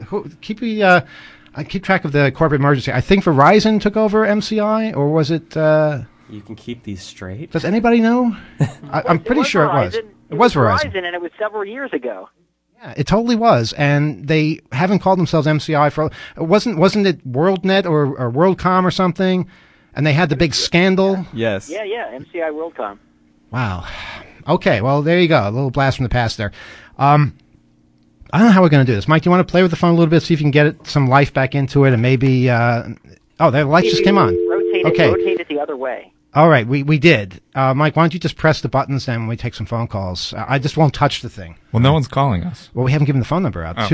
I keep track of the corporate mergers. I think Verizon took over MCI, or was it... You can keep these straight? Does anybody know? I'm pretty sure it was. It was Verizon. And it was several years ago. Yeah, it totally was. And they haven't called themselves MCI for... Wasn't it WorldNet or WorldCom or something? And they had the big scandal? Yes. Yeah, MCI WorldCom. Wow. Okay, well, there you go. A little blast from the past there. I don't know how we're going to do this. Mike, do you want to play with the phone a little bit, see if you can get some life back into it, and maybe... the lights just came on. Rotate it the other way. All right, we did. Mike, why don't you just press the buttons then when we take some phone calls? I just won't touch the thing. Well, no one's calling us. Well, we haven't given the phone number out.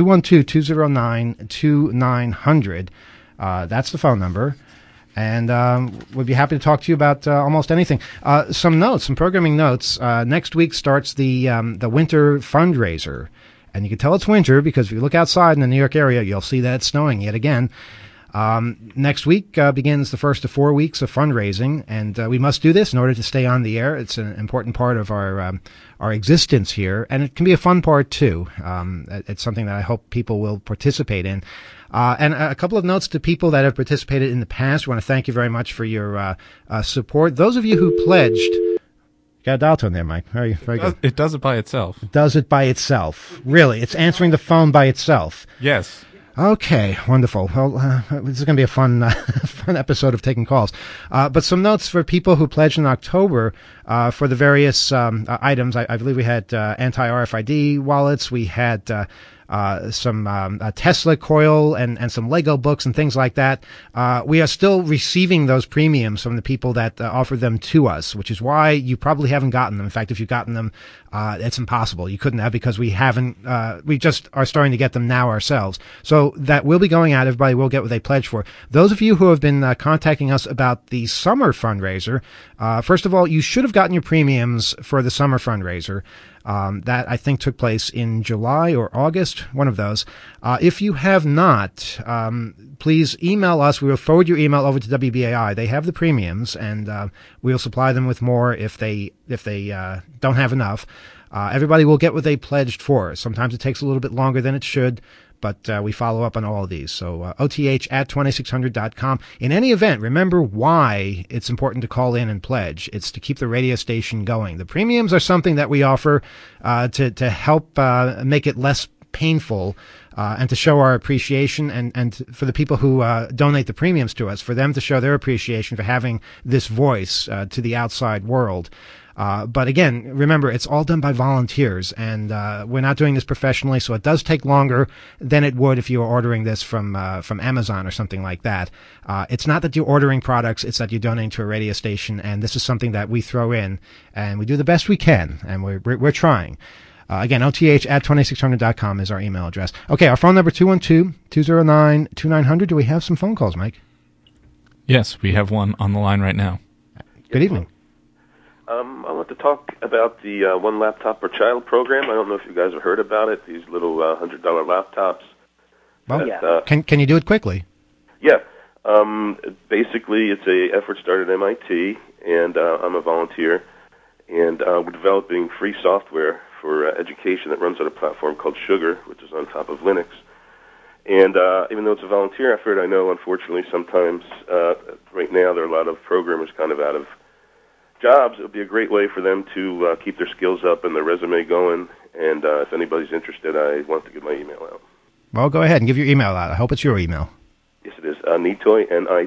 212-209-2900. That's the phone number. And we'd be happy to talk to you about almost anything. Some programming notes. Next week starts the winter fundraiser. And you can tell it's winter because if you look outside in the New York area, you'll see that it's snowing yet again. Next week begins the first of 4 weeks of fundraising, and we must do this in order to stay on the air. It's an important part of our existence here, and it can be a fun part too. It's something that I hope people will participate in. And a couple of notes to people that have participated in the past. We want to thank you very much for your support. Those of you who pledged, got a dial tone there, Mike. Very good. It does it by itself. It does it by itself. Really, it's answering the phone by itself. Yes. Okay, wonderful. Well, this is going to be a fun episode of taking calls. But some notes for people who pledged in October for the various items. I believe we had anti-RFID wallets. We had some Tesla coil and some Lego books and things like that. We are still receiving those premiums from the people that offered them to us, which is why you probably haven't gotten them. In fact, if you've gotten them, it's impossible. You couldn't have, because we haven't, we just are starting to get them now ourselves. So that will be going out. Everybody will get what they pledged for. Those of you who have been contacting us about the summer fundraiser, first of all, you should have gotten your premiums for the summer fundraiser. That I think took place in July or August, one of those. If you have not, please email us. We will forward your email over to WBAI. They have the premiums, and we'll supply them with more if they don't have enough. Everybody will get what they pledged for. Sometimes it takes a little bit longer than it should, but we follow up on all of these. So OTH@2600.com. In any event, remember why it's important to call in and pledge. It's to keep the radio station going. The premiums are something that we offer to help make it less painful and to show our appreciation, and for the people who donate the premiums to us, for them to show their appreciation for having this voice to the outside world. But again, remember, it's all done by volunteers, and we're not doing this professionally, so it does take longer than it would if you were ordering this from Amazon or something like that. It's not that you're ordering products, it's that you're donating to a radio station, and this is something that we throw in, and we do the best we can, and we're trying. Again, OTH@2600.com is our email address. Okay, our phone number, 212-209-2900. Do we have some phone calls, Mike? Yes, we have one on the line right now. Good evening. I want to talk about the One Laptop Per Child program. I don't know if you guys have heard about it, these little $100 laptops. Well, can you do it quickly? Yeah. Basically, it's a effort started at MIT, and I'm a volunteer, and we're developing free software for education that runs on a platform called Sugar, which is on top of Linux. And even though it's a volunteer effort, I know, unfortunately, sometimes right now there are a lot of programmers kind of out of jobs. It would be a great way for them to keep their skills up and their resume going. And if anybody's interested, I want to get my email out. Well, go ahead and give your email out. I hope it's your email. Yes, it is. Nitoy,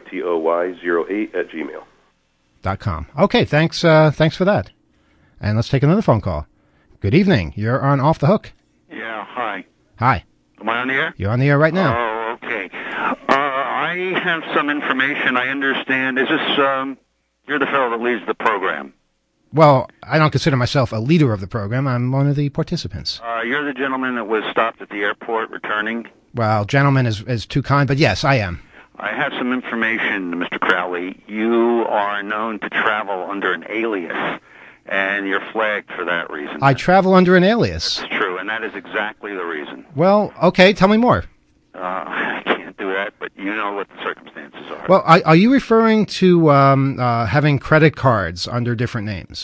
NITOY08@gmail.com. Okay, thanks for that. And let's take another phone call. Good evening. You're on Off the Hook. Yeah, hi. Hi. Am I on the air? You're on the air right now. Oh, okay. I have some information. I understand. Is this, you're the fellow that leads the program? Well, I don't consider myself a leader of the program. I'm one of the participants. You're the gentleman that was stopped at the airport returning? Well, gentleman is too kind, but yes, I am. I have some information, Mr. Crowley. You are known to travel under an alias, and you're flagged for that reason. I travel under an alias. That's true, and that is exactly the reason. Well, okay, tell me more. I can't do that, but you know what the circumstances are. Well, are you referring to having credit cards under different names?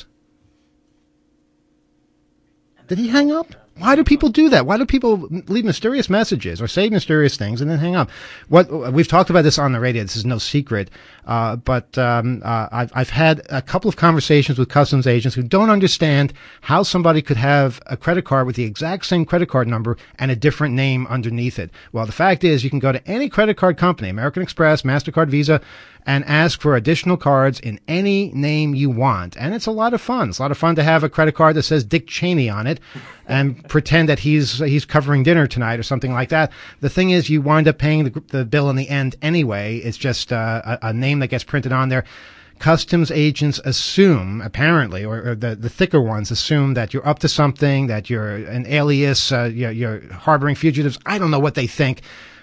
Did he hang up? Why do people do that? Why do people leave mysterious messages or say mysterious things and then hang up? We've talked about this on the radio. This is no secret. But I've had a couple of conversations with customs agents who don't understand how somebody could have a credit card with the exact same credit card number and a different name underneath it. Well, the fact is you can go to any credit card company, American Express, MasterCard, Visa, and ask for additional cards in any name you want. And it's a lot of fun. It's a lot of fun to have a credit card that says Dick Cheney on it and pretend that he's covering dinner tonight or something like that. The thing is, you wind up paying the bill in the end anyway. It's just a name that gets printed on there. Customs agents assume, apparently, or the thicker ones assume that you're up to something, that you're an alias, you're harboring fugitives. I don't know what they think.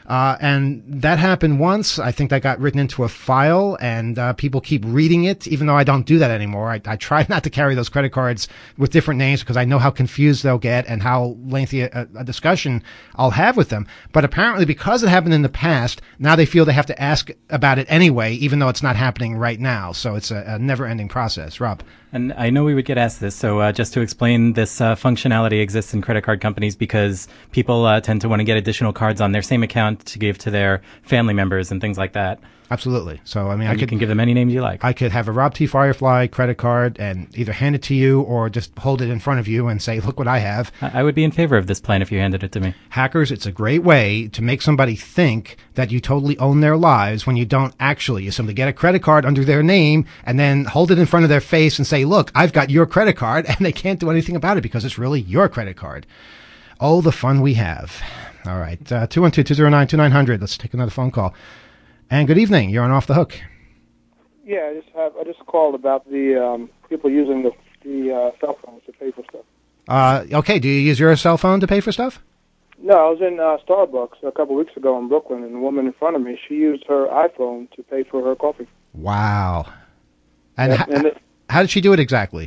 And that happened once. I think that got written into a file, and people keep reading it, even though I don't do that anymore. I try not to carry those credit cards with different names because I know how confused they'll get and how lengthy a discussion I'll have with them. But apparently, because it happened in the past, now they feel they have to ask about it anyway, even though it's not happening right now. So it's a never-ending process. Rob? And I know we would get asked this, so just to explain, this functionality exists in credit card companies because people tend to want to get additional cards on their same account to give to their family members and things like that. Absolutely. So, I mean, you can give them any names you like. I could have a Rob T. Firefly credit card and either hand it to you or just hold it in front of you and say, look what I have. I would be in favor of this plan if you handed it to me. Hackers, it's a great way to make somebody think that you totally own their lives when you don't actually. You simply get a credit card under their name and then hold it in front of their face and say, look, I've got your credit card, and they can't do anything about it because it's really your credit card. Oh, the fun we have. All right. 212-209-2900. Let's take another phone call. And good evening. You're on Off the Hook. Yeah, I just called about the people using the cell phones to pay for stuff. Okay. Do you use your cell phone to pay for stuff? No, I was in Starbucks a couple of weeks ago in Brooklyn, and the woman in front of me, she used her iPhone to pay for her coffee. Wow. And, and how did she do it exactly?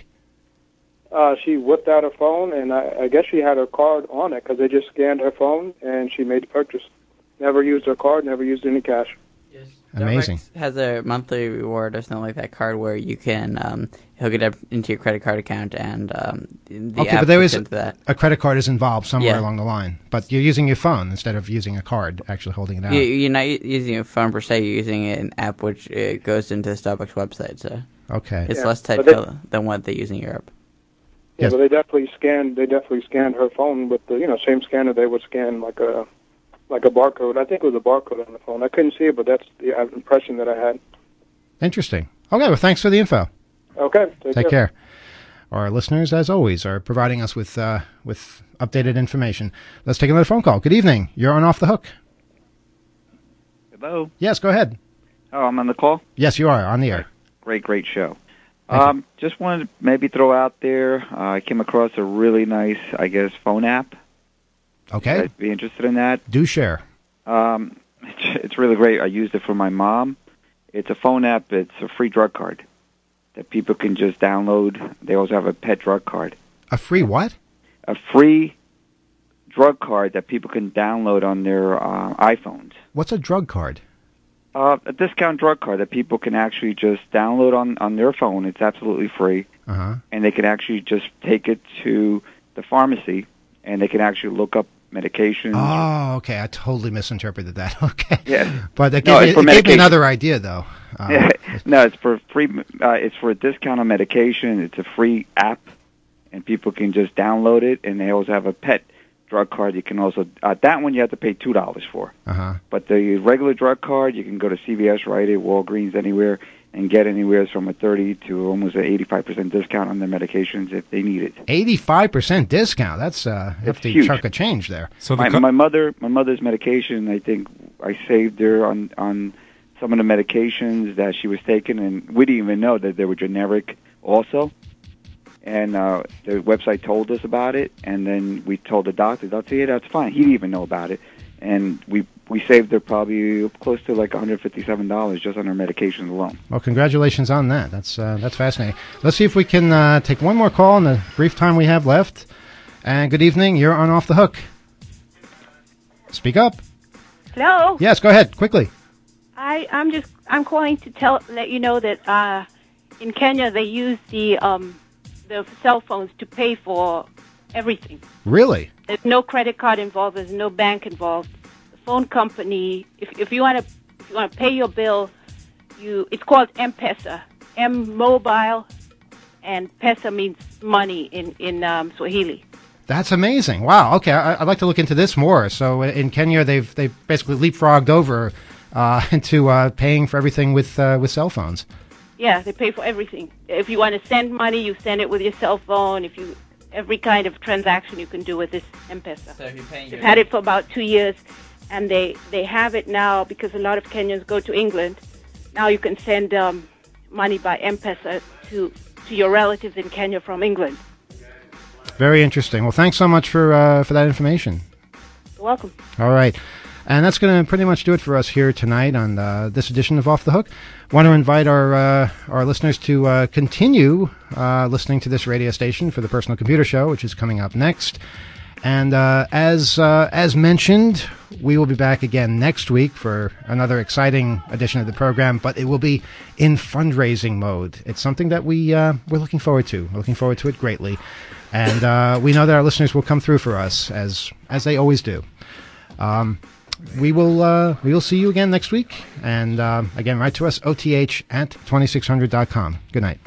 She whipped out her phone, and I guess she had her card on it because they just scanned her phone, and she made the purchase. Never used her card, never used any cash. Amazing. Starbucks has a monthly reward or something like that card where you can hook it up into your credit card account and the okay, app but there hooks is into that. a credit card is involved somewhere Yeah. along the line. But you're using your phone instead of using a card, actually holding it out. You're not using a phone per se. You're using an app which goes into the Starbucks website. So okay, it's Yeah, less but technical than what they use in Europe. Yeah, Yes. but they definitely scanned her phone with the same scanner they would scan like a barcode. I think it was a barcode on the phone. I couldn't see it, but that's the impression that I had. Interesting. Okay, well, thanks for the info. Okay, Take care. Our listeners, as always, are providing us with updated information. Let's take another phone call. Good evening. You're on Off the Hook. Hello? Yes, go ahead. Oh, I'm on the call? Yes, you are on the air. Great show. Just wanted to maybe throw out there, I came across a really nice, I guess, phone app. Okay. I'd be interested in that. Do share. It's really great. I used it for my mom. It's a phone app. It's a free drug card that people can just download. They also have a pet drug card. A free what? A free drug card that people can download on their iPhones. What's a drug card? A discount drug card that people can actually just download on their phone. It's absolutely free. Uh-huh. And they can actually just take it to the pharmacy, and they can actually look up medications. Oh, okay. I totally misinterpreted that. Okay. Yeah. But it No, gave, it's for it gave me medication. another idea, though. No, it's for free. It's for a discount on medication. It's a free app, and people can just download it. And they also have a pet drug card. You can also that one you have to pay $2 for. Uh-huh. But the regular drug card, you can go to CVS, Rite Aid, Walgreens, anywhere, and get anywhere from a 30 to almost an 85% discount on their medications if they need it. 85% discount. That's a hefty huge. chunk of change there. So my mother's medication, I think I saved her on some of the medications that she was taking, and we didn't even know that they were generic also. And the website told us about it, and then we told the doctor, yeah, that's fine. He didn't even know about it. And we saved her probably close to like $157 just on her medications alone. Well, congratulations on that. That's fascinating. Let's see if we can take one more call in the brief time we have left. And good evening. You're on Off the Hook. Speak up. Hello. Yes, go ahead, quickly. I'm calling to let you know that in Kenya they use the cell phones to pay for everything. Really? There's no credit card involved. There's no bank involved. The phone company, if you want to pay your bill, it's called M-Pesa. M-Mobile, and Pesa means money in Swahili. That's amazing. Wow. Okay, I'd like to look into this more. So in Kenya, they've basically leapfrogged over into paying for everything with cell phones. Yeah, they pay for everything. If you want to send money, you send it with your cell phone. Every kind of transaction you can do with this M-Pesa. So if you're paying They've had it for about 2 years, and they have it now because a lot of Kenyans go to England. Now you can send money by M-Pesa to your relatives in Kenya from England. Very interesting. Well, thanks so much for that information. You're welcome. All right. And that's going to pretty much do it for us here tonight on this edition of Off the Hook. Want to invite our listeners to continue listening to this radio station for the Personal Computer Show, which is coming up next. And as mentioned, we will be back again next week for another exciting edition of the program, but it will be in fundraising mode. It's something that we're looking forward to. We're looking forward to it greatly. And we know that our listeners will come through for us, as they always do. We will see you again next week. And again, write to us, oth@2600.com. Good night.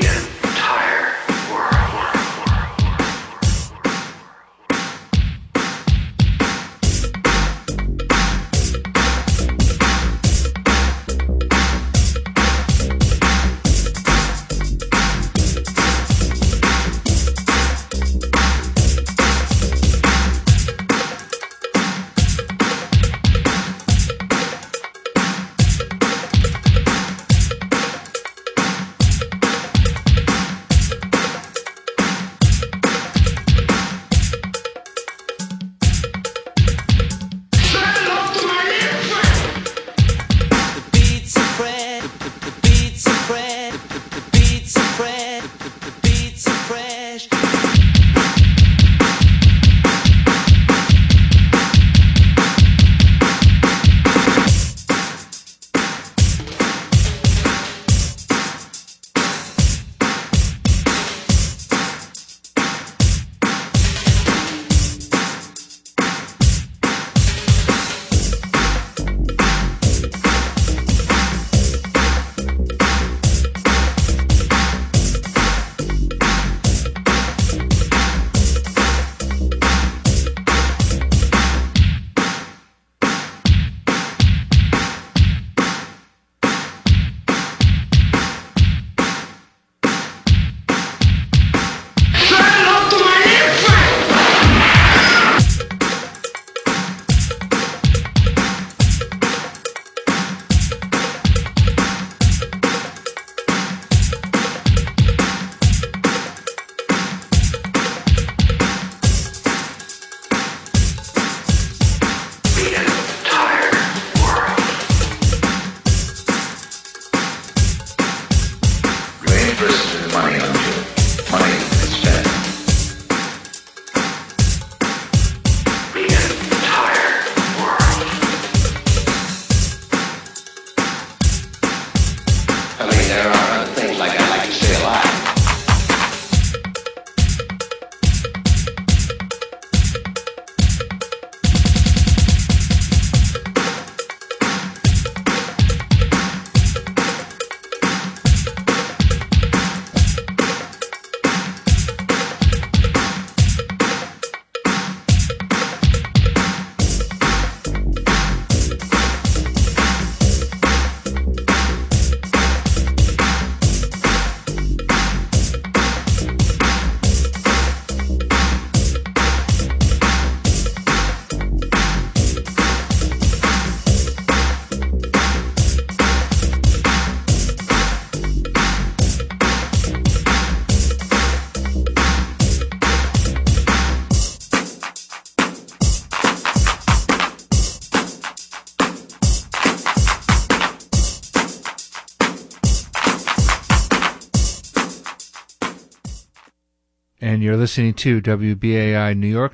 And you're listening to WBAI New York,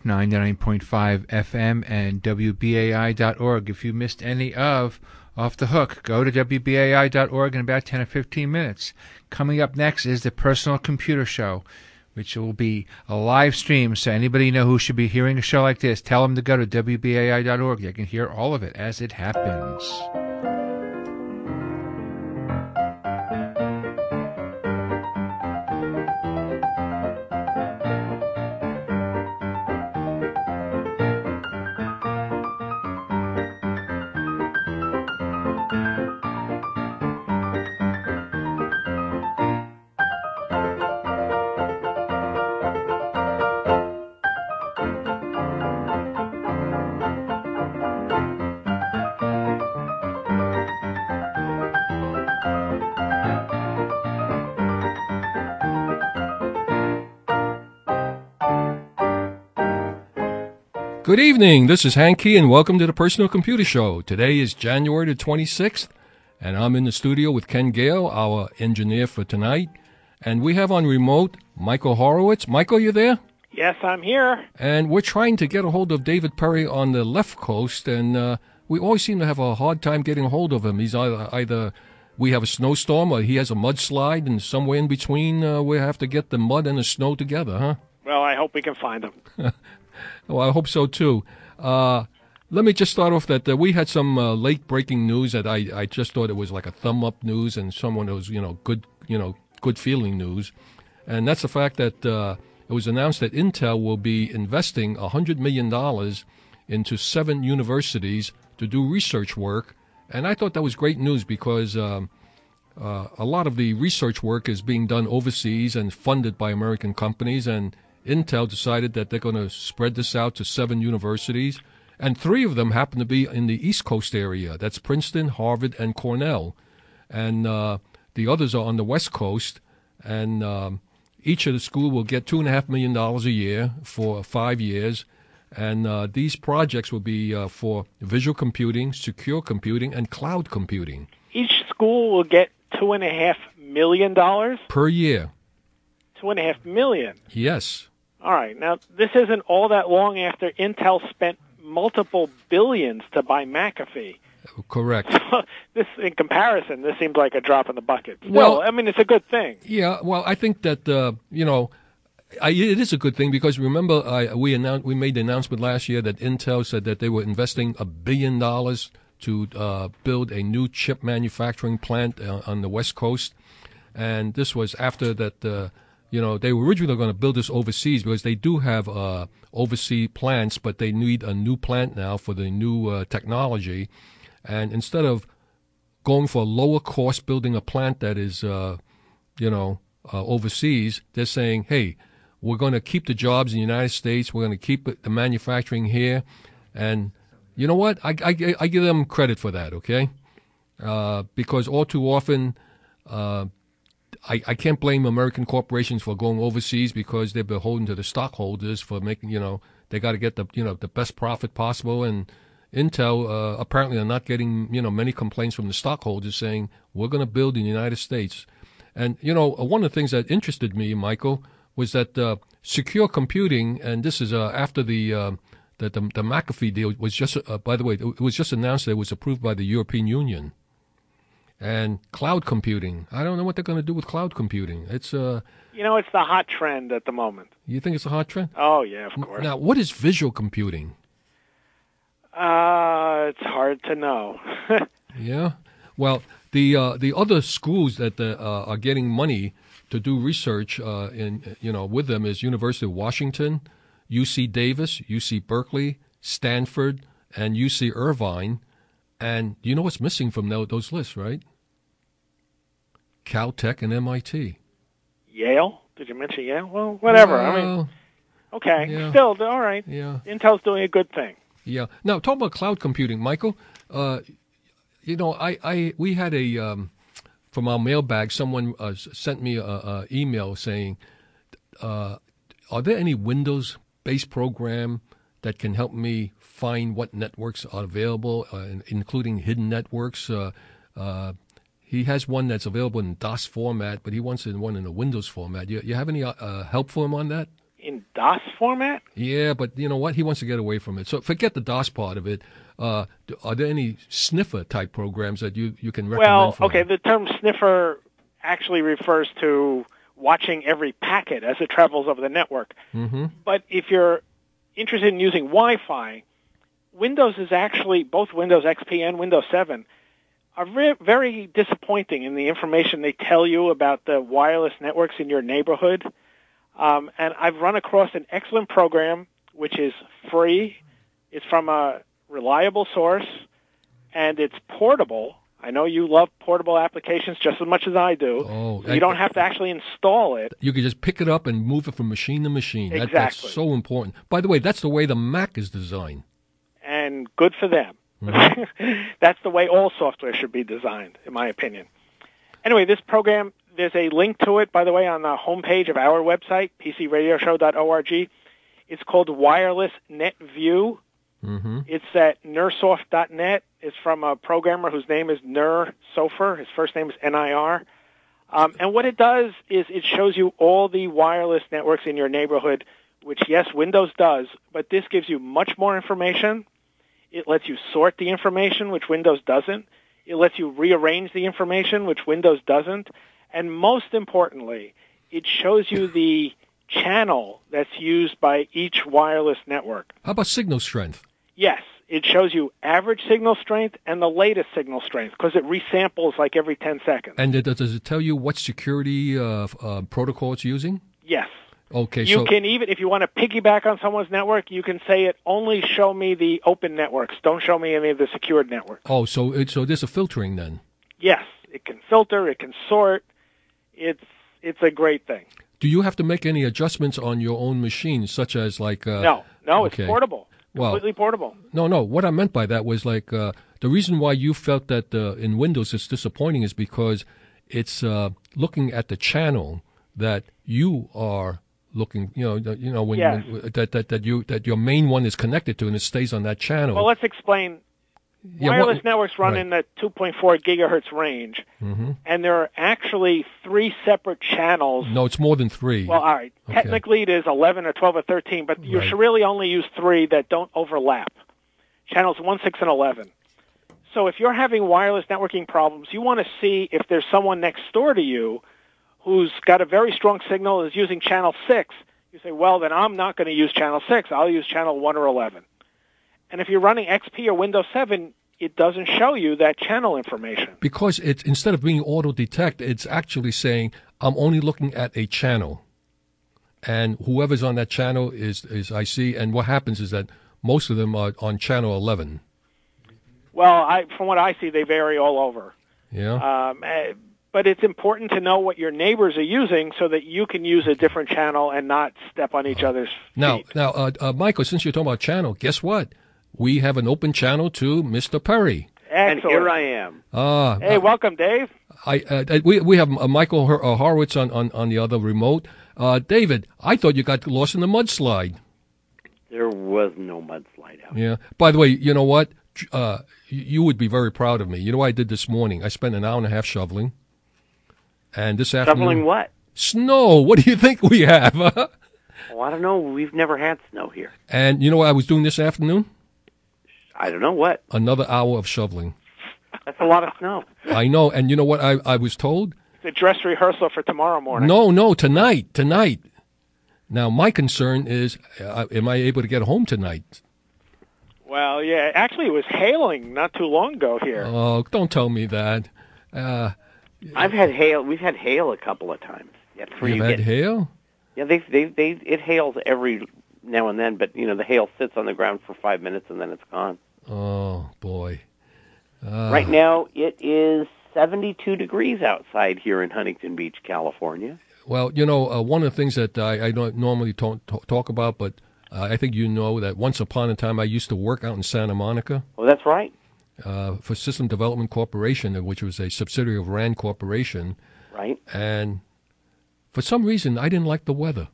99.5 FM, and WBAI.org. If you missed any of Off the Hook, go to WBAI.org in about 10 or 15 minutes. Coming up next is the Personal Computer Show, which will be a live stream, so anybody you know who should be hearing a show like this, tell them to go to WBAI.org. They can hear all of it as it happens. Good evening. This is Hank Key, and welcome to the Personal Computer Show. Today is January the 26th, and I'm in the studio with Ken Gale, our engineer for tonight. And we have on remote Michael Horowitz. Michael, you there? Yes, I'm here. And we're trying to get a hold of David Perry on the left coast, and we always seem to have a hard time getting a hold of him. He's either we have a snowstorm or he has a mudslide, and somewhere in between we have to get the mud and the snow together, huh? Well, I hope we can find him. Well, I hope so, too. Let me just start off that we had some late-breaking news that I just thought it was like a thumb-up news and someone who was, good-feeling news. And that's the fact that it was announced that Intel will be investing $100 million into 7 universities to do research work. And I thought that was great news because a lot of the research work is being done overseas and funded by American companies, and Intel decided that they're going to spread this out to 7 universities, and 3 of them happen to be in the East Coast area. That's Princeton, Harvard, and Cornell. And the others are on the West Coast, and each of the school will get $2.5 million a year for 5 years. And these projects will be for visual computing, secure computing, and cloud computing. Each school will get $2.5 million per year. $2.5 million. Yes. All right. Now, this isn't all that long after Intel spent multiple billions to buy McAfee. Correct. So this, in comparison, this seems like a drop in the bucket. Still, Well, I mean, it's a good thing. Yeah. Well, I think that it is a good thing because remember we made the announcement last year that Intel said that they were investing $1 billion to build a new chip manufacturing plant on the West Coast, and this was after that. They were originally going to build this overseas because they do have overseas plants, but they need a new plant now for the new technology. And instead of going for a lower cost building a plant that is, overseas, they're saying, hey, we're going to keep the jobs in the United States. We're going to keep the manufacturing here. And you know what? I give them credit for that, okay? Because all too often I can't blame American corporations for going overseas because they're beholden to the stockholders for making, they got to get the best profit possible. And Intel apparently are not getting, many complaints from the stockholders saying we're going to build in the United States. And, one of the things that interested me, Michael, was that secure computing, and this is after the McAfee deal was just, by the way, it was just announced that it was approved by the European Union. And cloud computing. I don't know what they're going to do with cloud computing. It's it's the hot trend at the moment. You think it's a hot trend? Oh, yeah, of course. Now, what is visual computing? It's hard to know. Yeah. Well, the other schools that are getting money to do research with them is University of Washington, UC Davis, UC Berkeley, Stanford, and UC Irvine. And you know what's missing from those lists, right? Caltech and MIT. Yale? Did you mention Yale? Well, whatever. Okay. Yeah. Still, all right. Yeah. Intel's doing a good thing. Yeah. Now, talk about cloud computing, Michael. We had from our mailbag, someone sent me a email saying, are there any Windows-based program that can help me find what networks are available, including hidden networks? He has one that's available in DOS format, but he wants one in a Windows format. You have any help for him on that? In DOS format? Yeah, but you know what? He wants to get away from it. So forget the DOS part of it. Are there any sniffer-type programs that you can recommend for him? The term sniffer actually refers to watching every packet as it travels over the network. Mm-hmm. But if you're interested in using Wi-Fi, Windows is actually, both Windows XP and Windows 7, are very disappointing in the information they tell you about the wireless networks in your neighborhood. And I've run across an excellent program which is free. It's from a reliable source, and it's portable. I know you love portable applications just as much as I do. Oh, you don't have to actually install it. You can just pick it up and move it from machine to machine. Exactly. That's so important. By the way, that's the way the Mac is designed. And good for them. Mm-hmm. That's the way all software should be designed, in my opinion. Anyway, this program, there's a link to it, by the way, on the homepage of our website, pcradioshow.org. It's called Wireless Net View. Mm-hmm. It's at nirsoft.net. It's from a programmer whose name is Nir Sofer. His first name is N-I-R. And what it does is it shows you all the wireless networks in your neighborhood, which, yes, Windows does, but this gives you much more information. It lets you sort the information, which Windows doesn't. It lets you rearrange the information, which Windows doesn't. And most importantly, it shows you the channel that's used by each wireless network. How about signal strength? Yes, it shows you average signal strength and the latest signal strength because it resamples like every 10 seconds. And does it tell you what security protocol it's using? Yes. Okay, you can even, if you want to piggyback on someone's network, you can say it only show me the open networks. Don't show me any of the secured networks. Oh, so there's a filtering then? Yes, it can filter, it can sort. It's a great thing. Do you have to make any adjustments on your own machine, such as like? No, okay. It's portable. Completely portable. No. What I meant by that was like the reason why you felt that in Windows it's disappointing is because it's looking at the channel that you are looking. When that your main one is connected to, and it stays on that channel. Well, let's explain. Wireless networks run in the 2.4 gigahertz range, and there are actually 3 separate channels. No, it's more than 3. Well, all right. Okay. Technically, it is 11 or 12 or 13, but you should really only use 3 that don't overlap. Channels 1, 6, and 11. So if you're having wireless networking problems, you want to see if there's someone next door to you who's got a very strong signal and is using channel 6. You say, well, then I'm not going to use channel 6. I'll use channel 1 or 11. And if you're running XP or Windows 7, it doesn't show you that channel information. Because it's instead of being auto-detect, it's actually saying, I'm only looking at a channel. And whoever's on that channel is I see. And what happens is that most of them are on channel 11. Well, from what I see, they vary all over. Yeah. But it's important to know what your neighbors are using so that you can use a different channel and not step on each other's feet. Now, Michael, since you're talking about channel, guess what? We have an open channel to Mr. Perry. Excellent. And here I am. Hey, welcome, Dave. We have Michael Horowitz on the other remote. David, I thought you got lost in the mudslide. There was no mudslide out. Yeah. By the way, you know what? You would be very proud of me. You know what I did this morning? I spent an hour and a half shoveling. And this afternoon... Shoveling what? Snow. What do you think we have? Oh, I don't know. We've never had snow here. And you know what I was doing this afternoon? I don't know what. Another hour of shoveling. That's a lot of snow. I know. And you know what I was told? It's a dress rehearsal for tomorrow morning. No, tonight. Now, my concern is, am I able to get home tonight? Well, yeah. Actually, it was hailing not too long ago here. Oh, don't tell me that. I've had hail. We've had hail a couple of times. You've had hail? Yeah, it hails every now and then, but the hail sits on the ground for 5 minutes and then it's gone. Oh boy! Right now it is 72 degrees outside here in Huntington Beach, California. Well, one of the things that I don't normally talk about, but I think you know that once upon a time I used to work out in Santa Monica. Oh, that's right. For System Development Corporation, which was a subsidiary of RAND Corporation. Right. And for some reason, I didn't like the weather.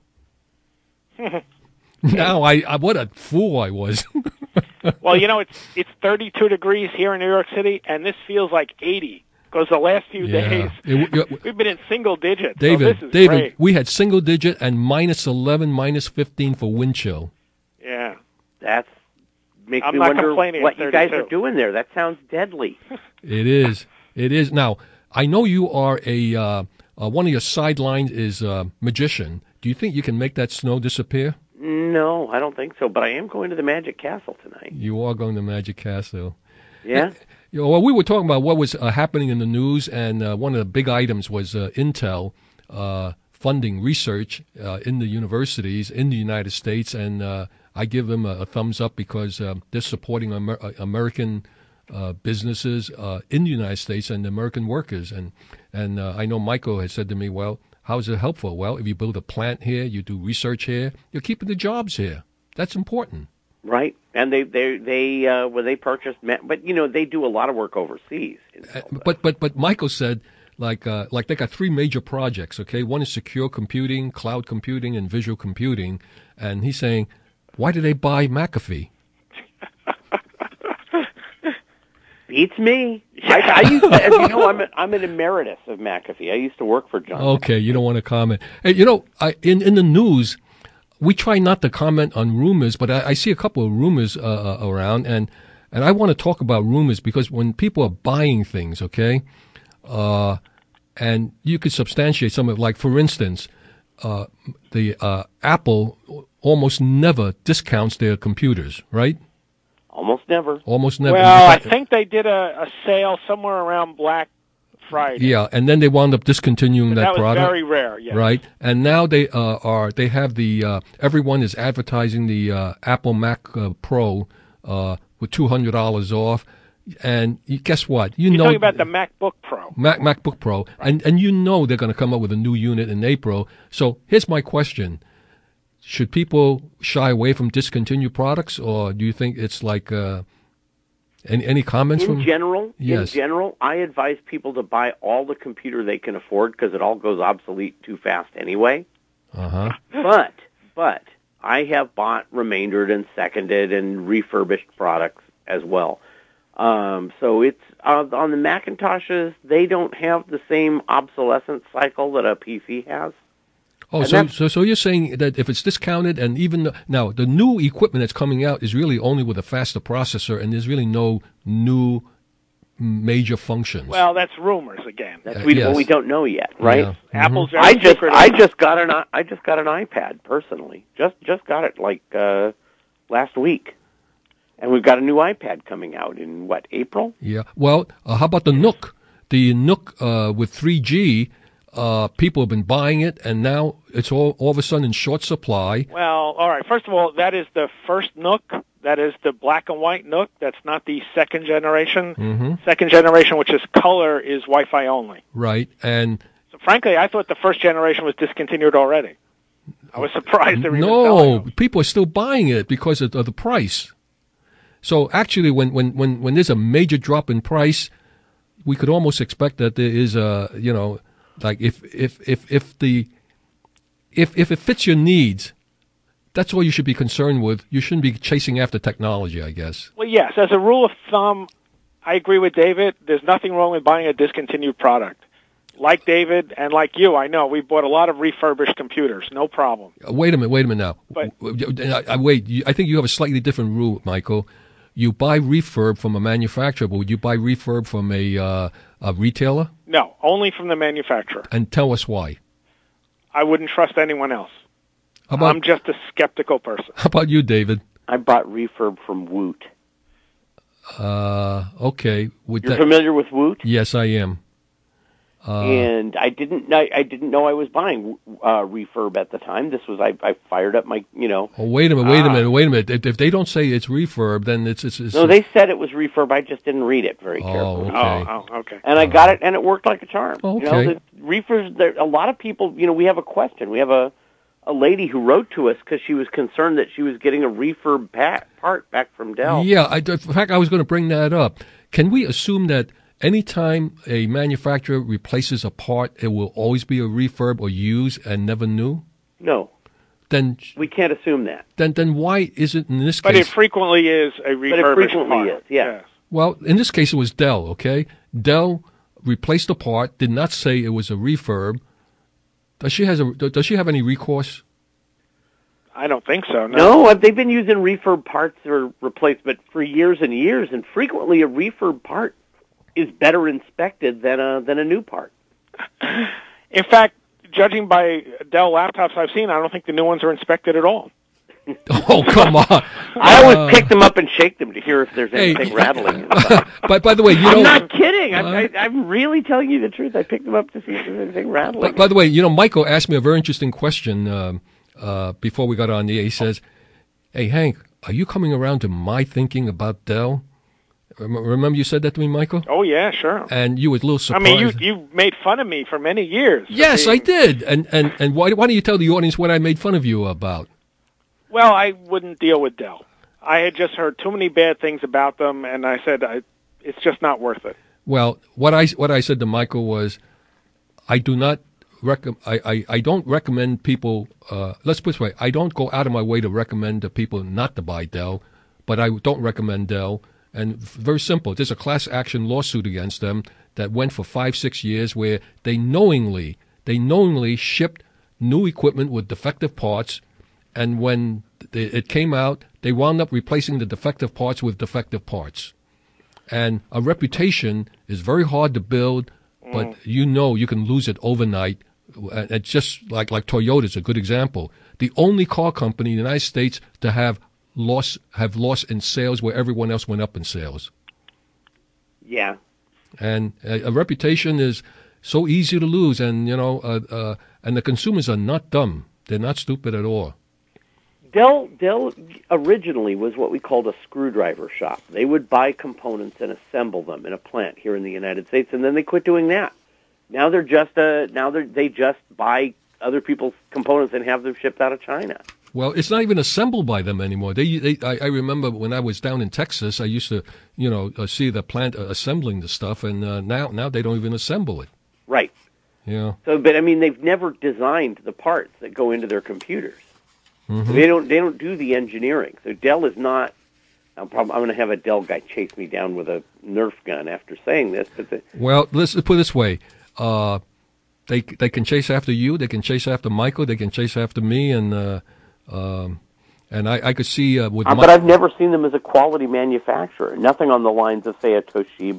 Now, I what a fool I was. Well, it's 32 degrees here in New York City, and this feels like 80 because the last few days we've been in single digits. David, so this is great. We had single digit and -11, -15 for wind chill. Yeah. That makes I'm me not wonder complaining what at you guys 32. are doing there. That sounds deadly. It is. Now, I know you are one of your sidelines is magician. Do you think you can make that snow disappear? No, I don't think so, but I am going to the Magic Castle tonight. You are going to Magic Castle. Yeah? Well, we were talking about what was happening in the news, and one of the big items was Intel funding research in the universities in the United States, and I give them a thumbs up because they're supporting American businesses in the United States and American workers. And I know Michael has said to me, well, how is it helpful? Well, if you build a plant here, you do research here, you're keeping the jobs here. That's important. Right. And they when they purchased, but they do a lot of work overseas. But Michael said like they got 3 major projects. Okay, one is secure computing, cloud computing, and visual computing. And he's saying Why did they buy McAfee? Beats me. I used to, as you know, I'm an emeritus of McAfee. I used to work for John. Okay, you don't want to comment. Hey, you know, in the news, we try not to comment on rumors, but I see a couple of rumors around, and I want to talk about rumors because when people are buying things, okay, and you could substantiate some of it. Like, for instance, the Apple almost never discounts their computers, right? Almost never. Almost never. Well, I think they did a sale somewhere around Black Friday. Yeah, and then they wound up discontinuing that was product. Very rare, yes. Right, and now they have the everyone is advertising the Apple Mac Pro with $200 off, and guess what? You're talking about the MacBook Pro. MacBook Pro, right. and you know they're going to come up with a new unit in April. So here's my question. Should people shy away from discontinued products, or do you think it's like any comments in from general? Yes. In general, I advise people to buy all the computer they can afford because it all goes obsolete too fast anyway. But I have bought remaindered and seconded and refurbished products as well. So it's on the Macintoshes. They don't have the same obsolescence cycle that a PC has. Oh, so you're saying that if it's discounted, and even now the new equipment that's coming out is really only with a faster processor, and there's really no new major functions. Well, that's rumors again. Well, we don't know yet, right? Yeah. Apple's I just got an iPad personally. Just got it like last week, and we've got a new iPad coming out in April? Yeah. Well, how about the Nook? The Nook with 3G. People have been buying it, and now it's all of a sudden in short supply. Well, all right. First of all, that is the first Nook. That is the black and white Nook. That's not the second generation. Mm-hmm. Second generation, which is color, is Wi-Fi only. Right, and so frankly, I thought the first generation was discontinued already. I was surprised they were even selling them. People are still buying it because of the price. So actually, when there's a major drop in price, we could almost expect that there is like if it fits your needs, that's all you should be concerned with. You shouldn't be chasing after technology, I guess. Well, yes. As a rule of thumb, I agree with David. There's nothing wrong with buying a discontinued product. Like David and like you, I know, we bought a lot of refurbished computers. No problem. Wait a minute now. But, I think you have a slightly different rule, Michael. You buy refurb from a manufacturer, but would you buy refurb from a retailer? No, only from the manufacturer. And tell us why. I wouldn't trust anyone else. I'm just a skeptical person. How about you, David? I bought refurb from Woot. Okay. You're familiar with Woot? Yes, I am. And I didn't know I was buying refurb at the time. This was I fired up my Oh, wait a minute. If they don't say it's refurb, then it's no. They said it was refurb. I just didn't read it very carefully. Okay. And I got it, and it worked like a charm. Okay. The refurbs. A lot of people. We have a question. We have a lady who wrote to us because she was concerned that she was getting a refurb part back from Dell. Yeah. In fact, I was going to bring that up. Can we assume that anytime a manufacturer replaces a part, it will always be a refurb or used and never new? No. Then we can't assume that. Then why is it in this case? But it frequently is a refurbished part. Yes. Well, in this case, it was Dell. Okay, Dell replaced the part. Did not say it was a refurb. Does she have any recourse? I don't think so. No, they've been using refurb parts or replacement for years and years, and frequently a refurb part is better inspected than a new part. In fact, judging by Dell laptops I've seen, I don't think the new ones are inspected at all. Oh, come on. I always pick them up and shake them to hear if there's anything rattling inside. But by the way, I'm not kidding. I'm really telling you the truth. I pick them up to see if there's anything rattling. By the way, Michael asked me a very interesting question before we got on the air. He says, "Hey, Hank, are you coming around to my thinking about Dell?" Remember you said that to me, Michael? Oh, yeah, sure. And you were a little surprised. I mean, you made fun of me for many years. Yes, I did. And why don't you tell the audience what I made fun of you about? Well, I wouldn't deal with Dell. I had just heard too many bad things about them, and I said it's just not worth it. Well, what I said to Michael was, I do not I don't recommend people. Let's put it this way: I don't go out of my way to recommend to people not to buy Dell, but I don't recommend Dell. And very simple: there's a class action lawsuit against them that went for 5-6 years, where they knowingly shipped new equipment with defective parts, and when it came out, they wound up replacing the defective parts with defective parts. And a reputation is very hard to build, but you can lose it overnight. It's just like Toyota is a good example. The only car company in the United States to have loss in sales where everyone else went up in sales. Yeah. And a reputation is so easy to lose, and and the consumers are not dumb; they're not stupid at all. Dell originally was what we called a screwdriver shop. They would buy components and assemble them in a plant here in the United States, and then they quit doing that. Now they just buy other people's components and have them shipped out of China. Well, it's not even assembled by them anymore. I remember when I was down in Texas, I used to, see the plant assembling the stuff, and now they don't even assemble it. Right. Yeah. So, but I mean, they've never designed the parts that go into their computers. Mm-hmm. They don't do the engineering. So Dell is not. I'm going to have a Dell guy chase me down with a Nerf gun after saying this. Well, let's put it this way. They can chase after you. They can chase after Michael. They can chase after me, and I could see with. But I've never seen them as a quality manufacturer. Nothing on the lines of, say, a Toshiba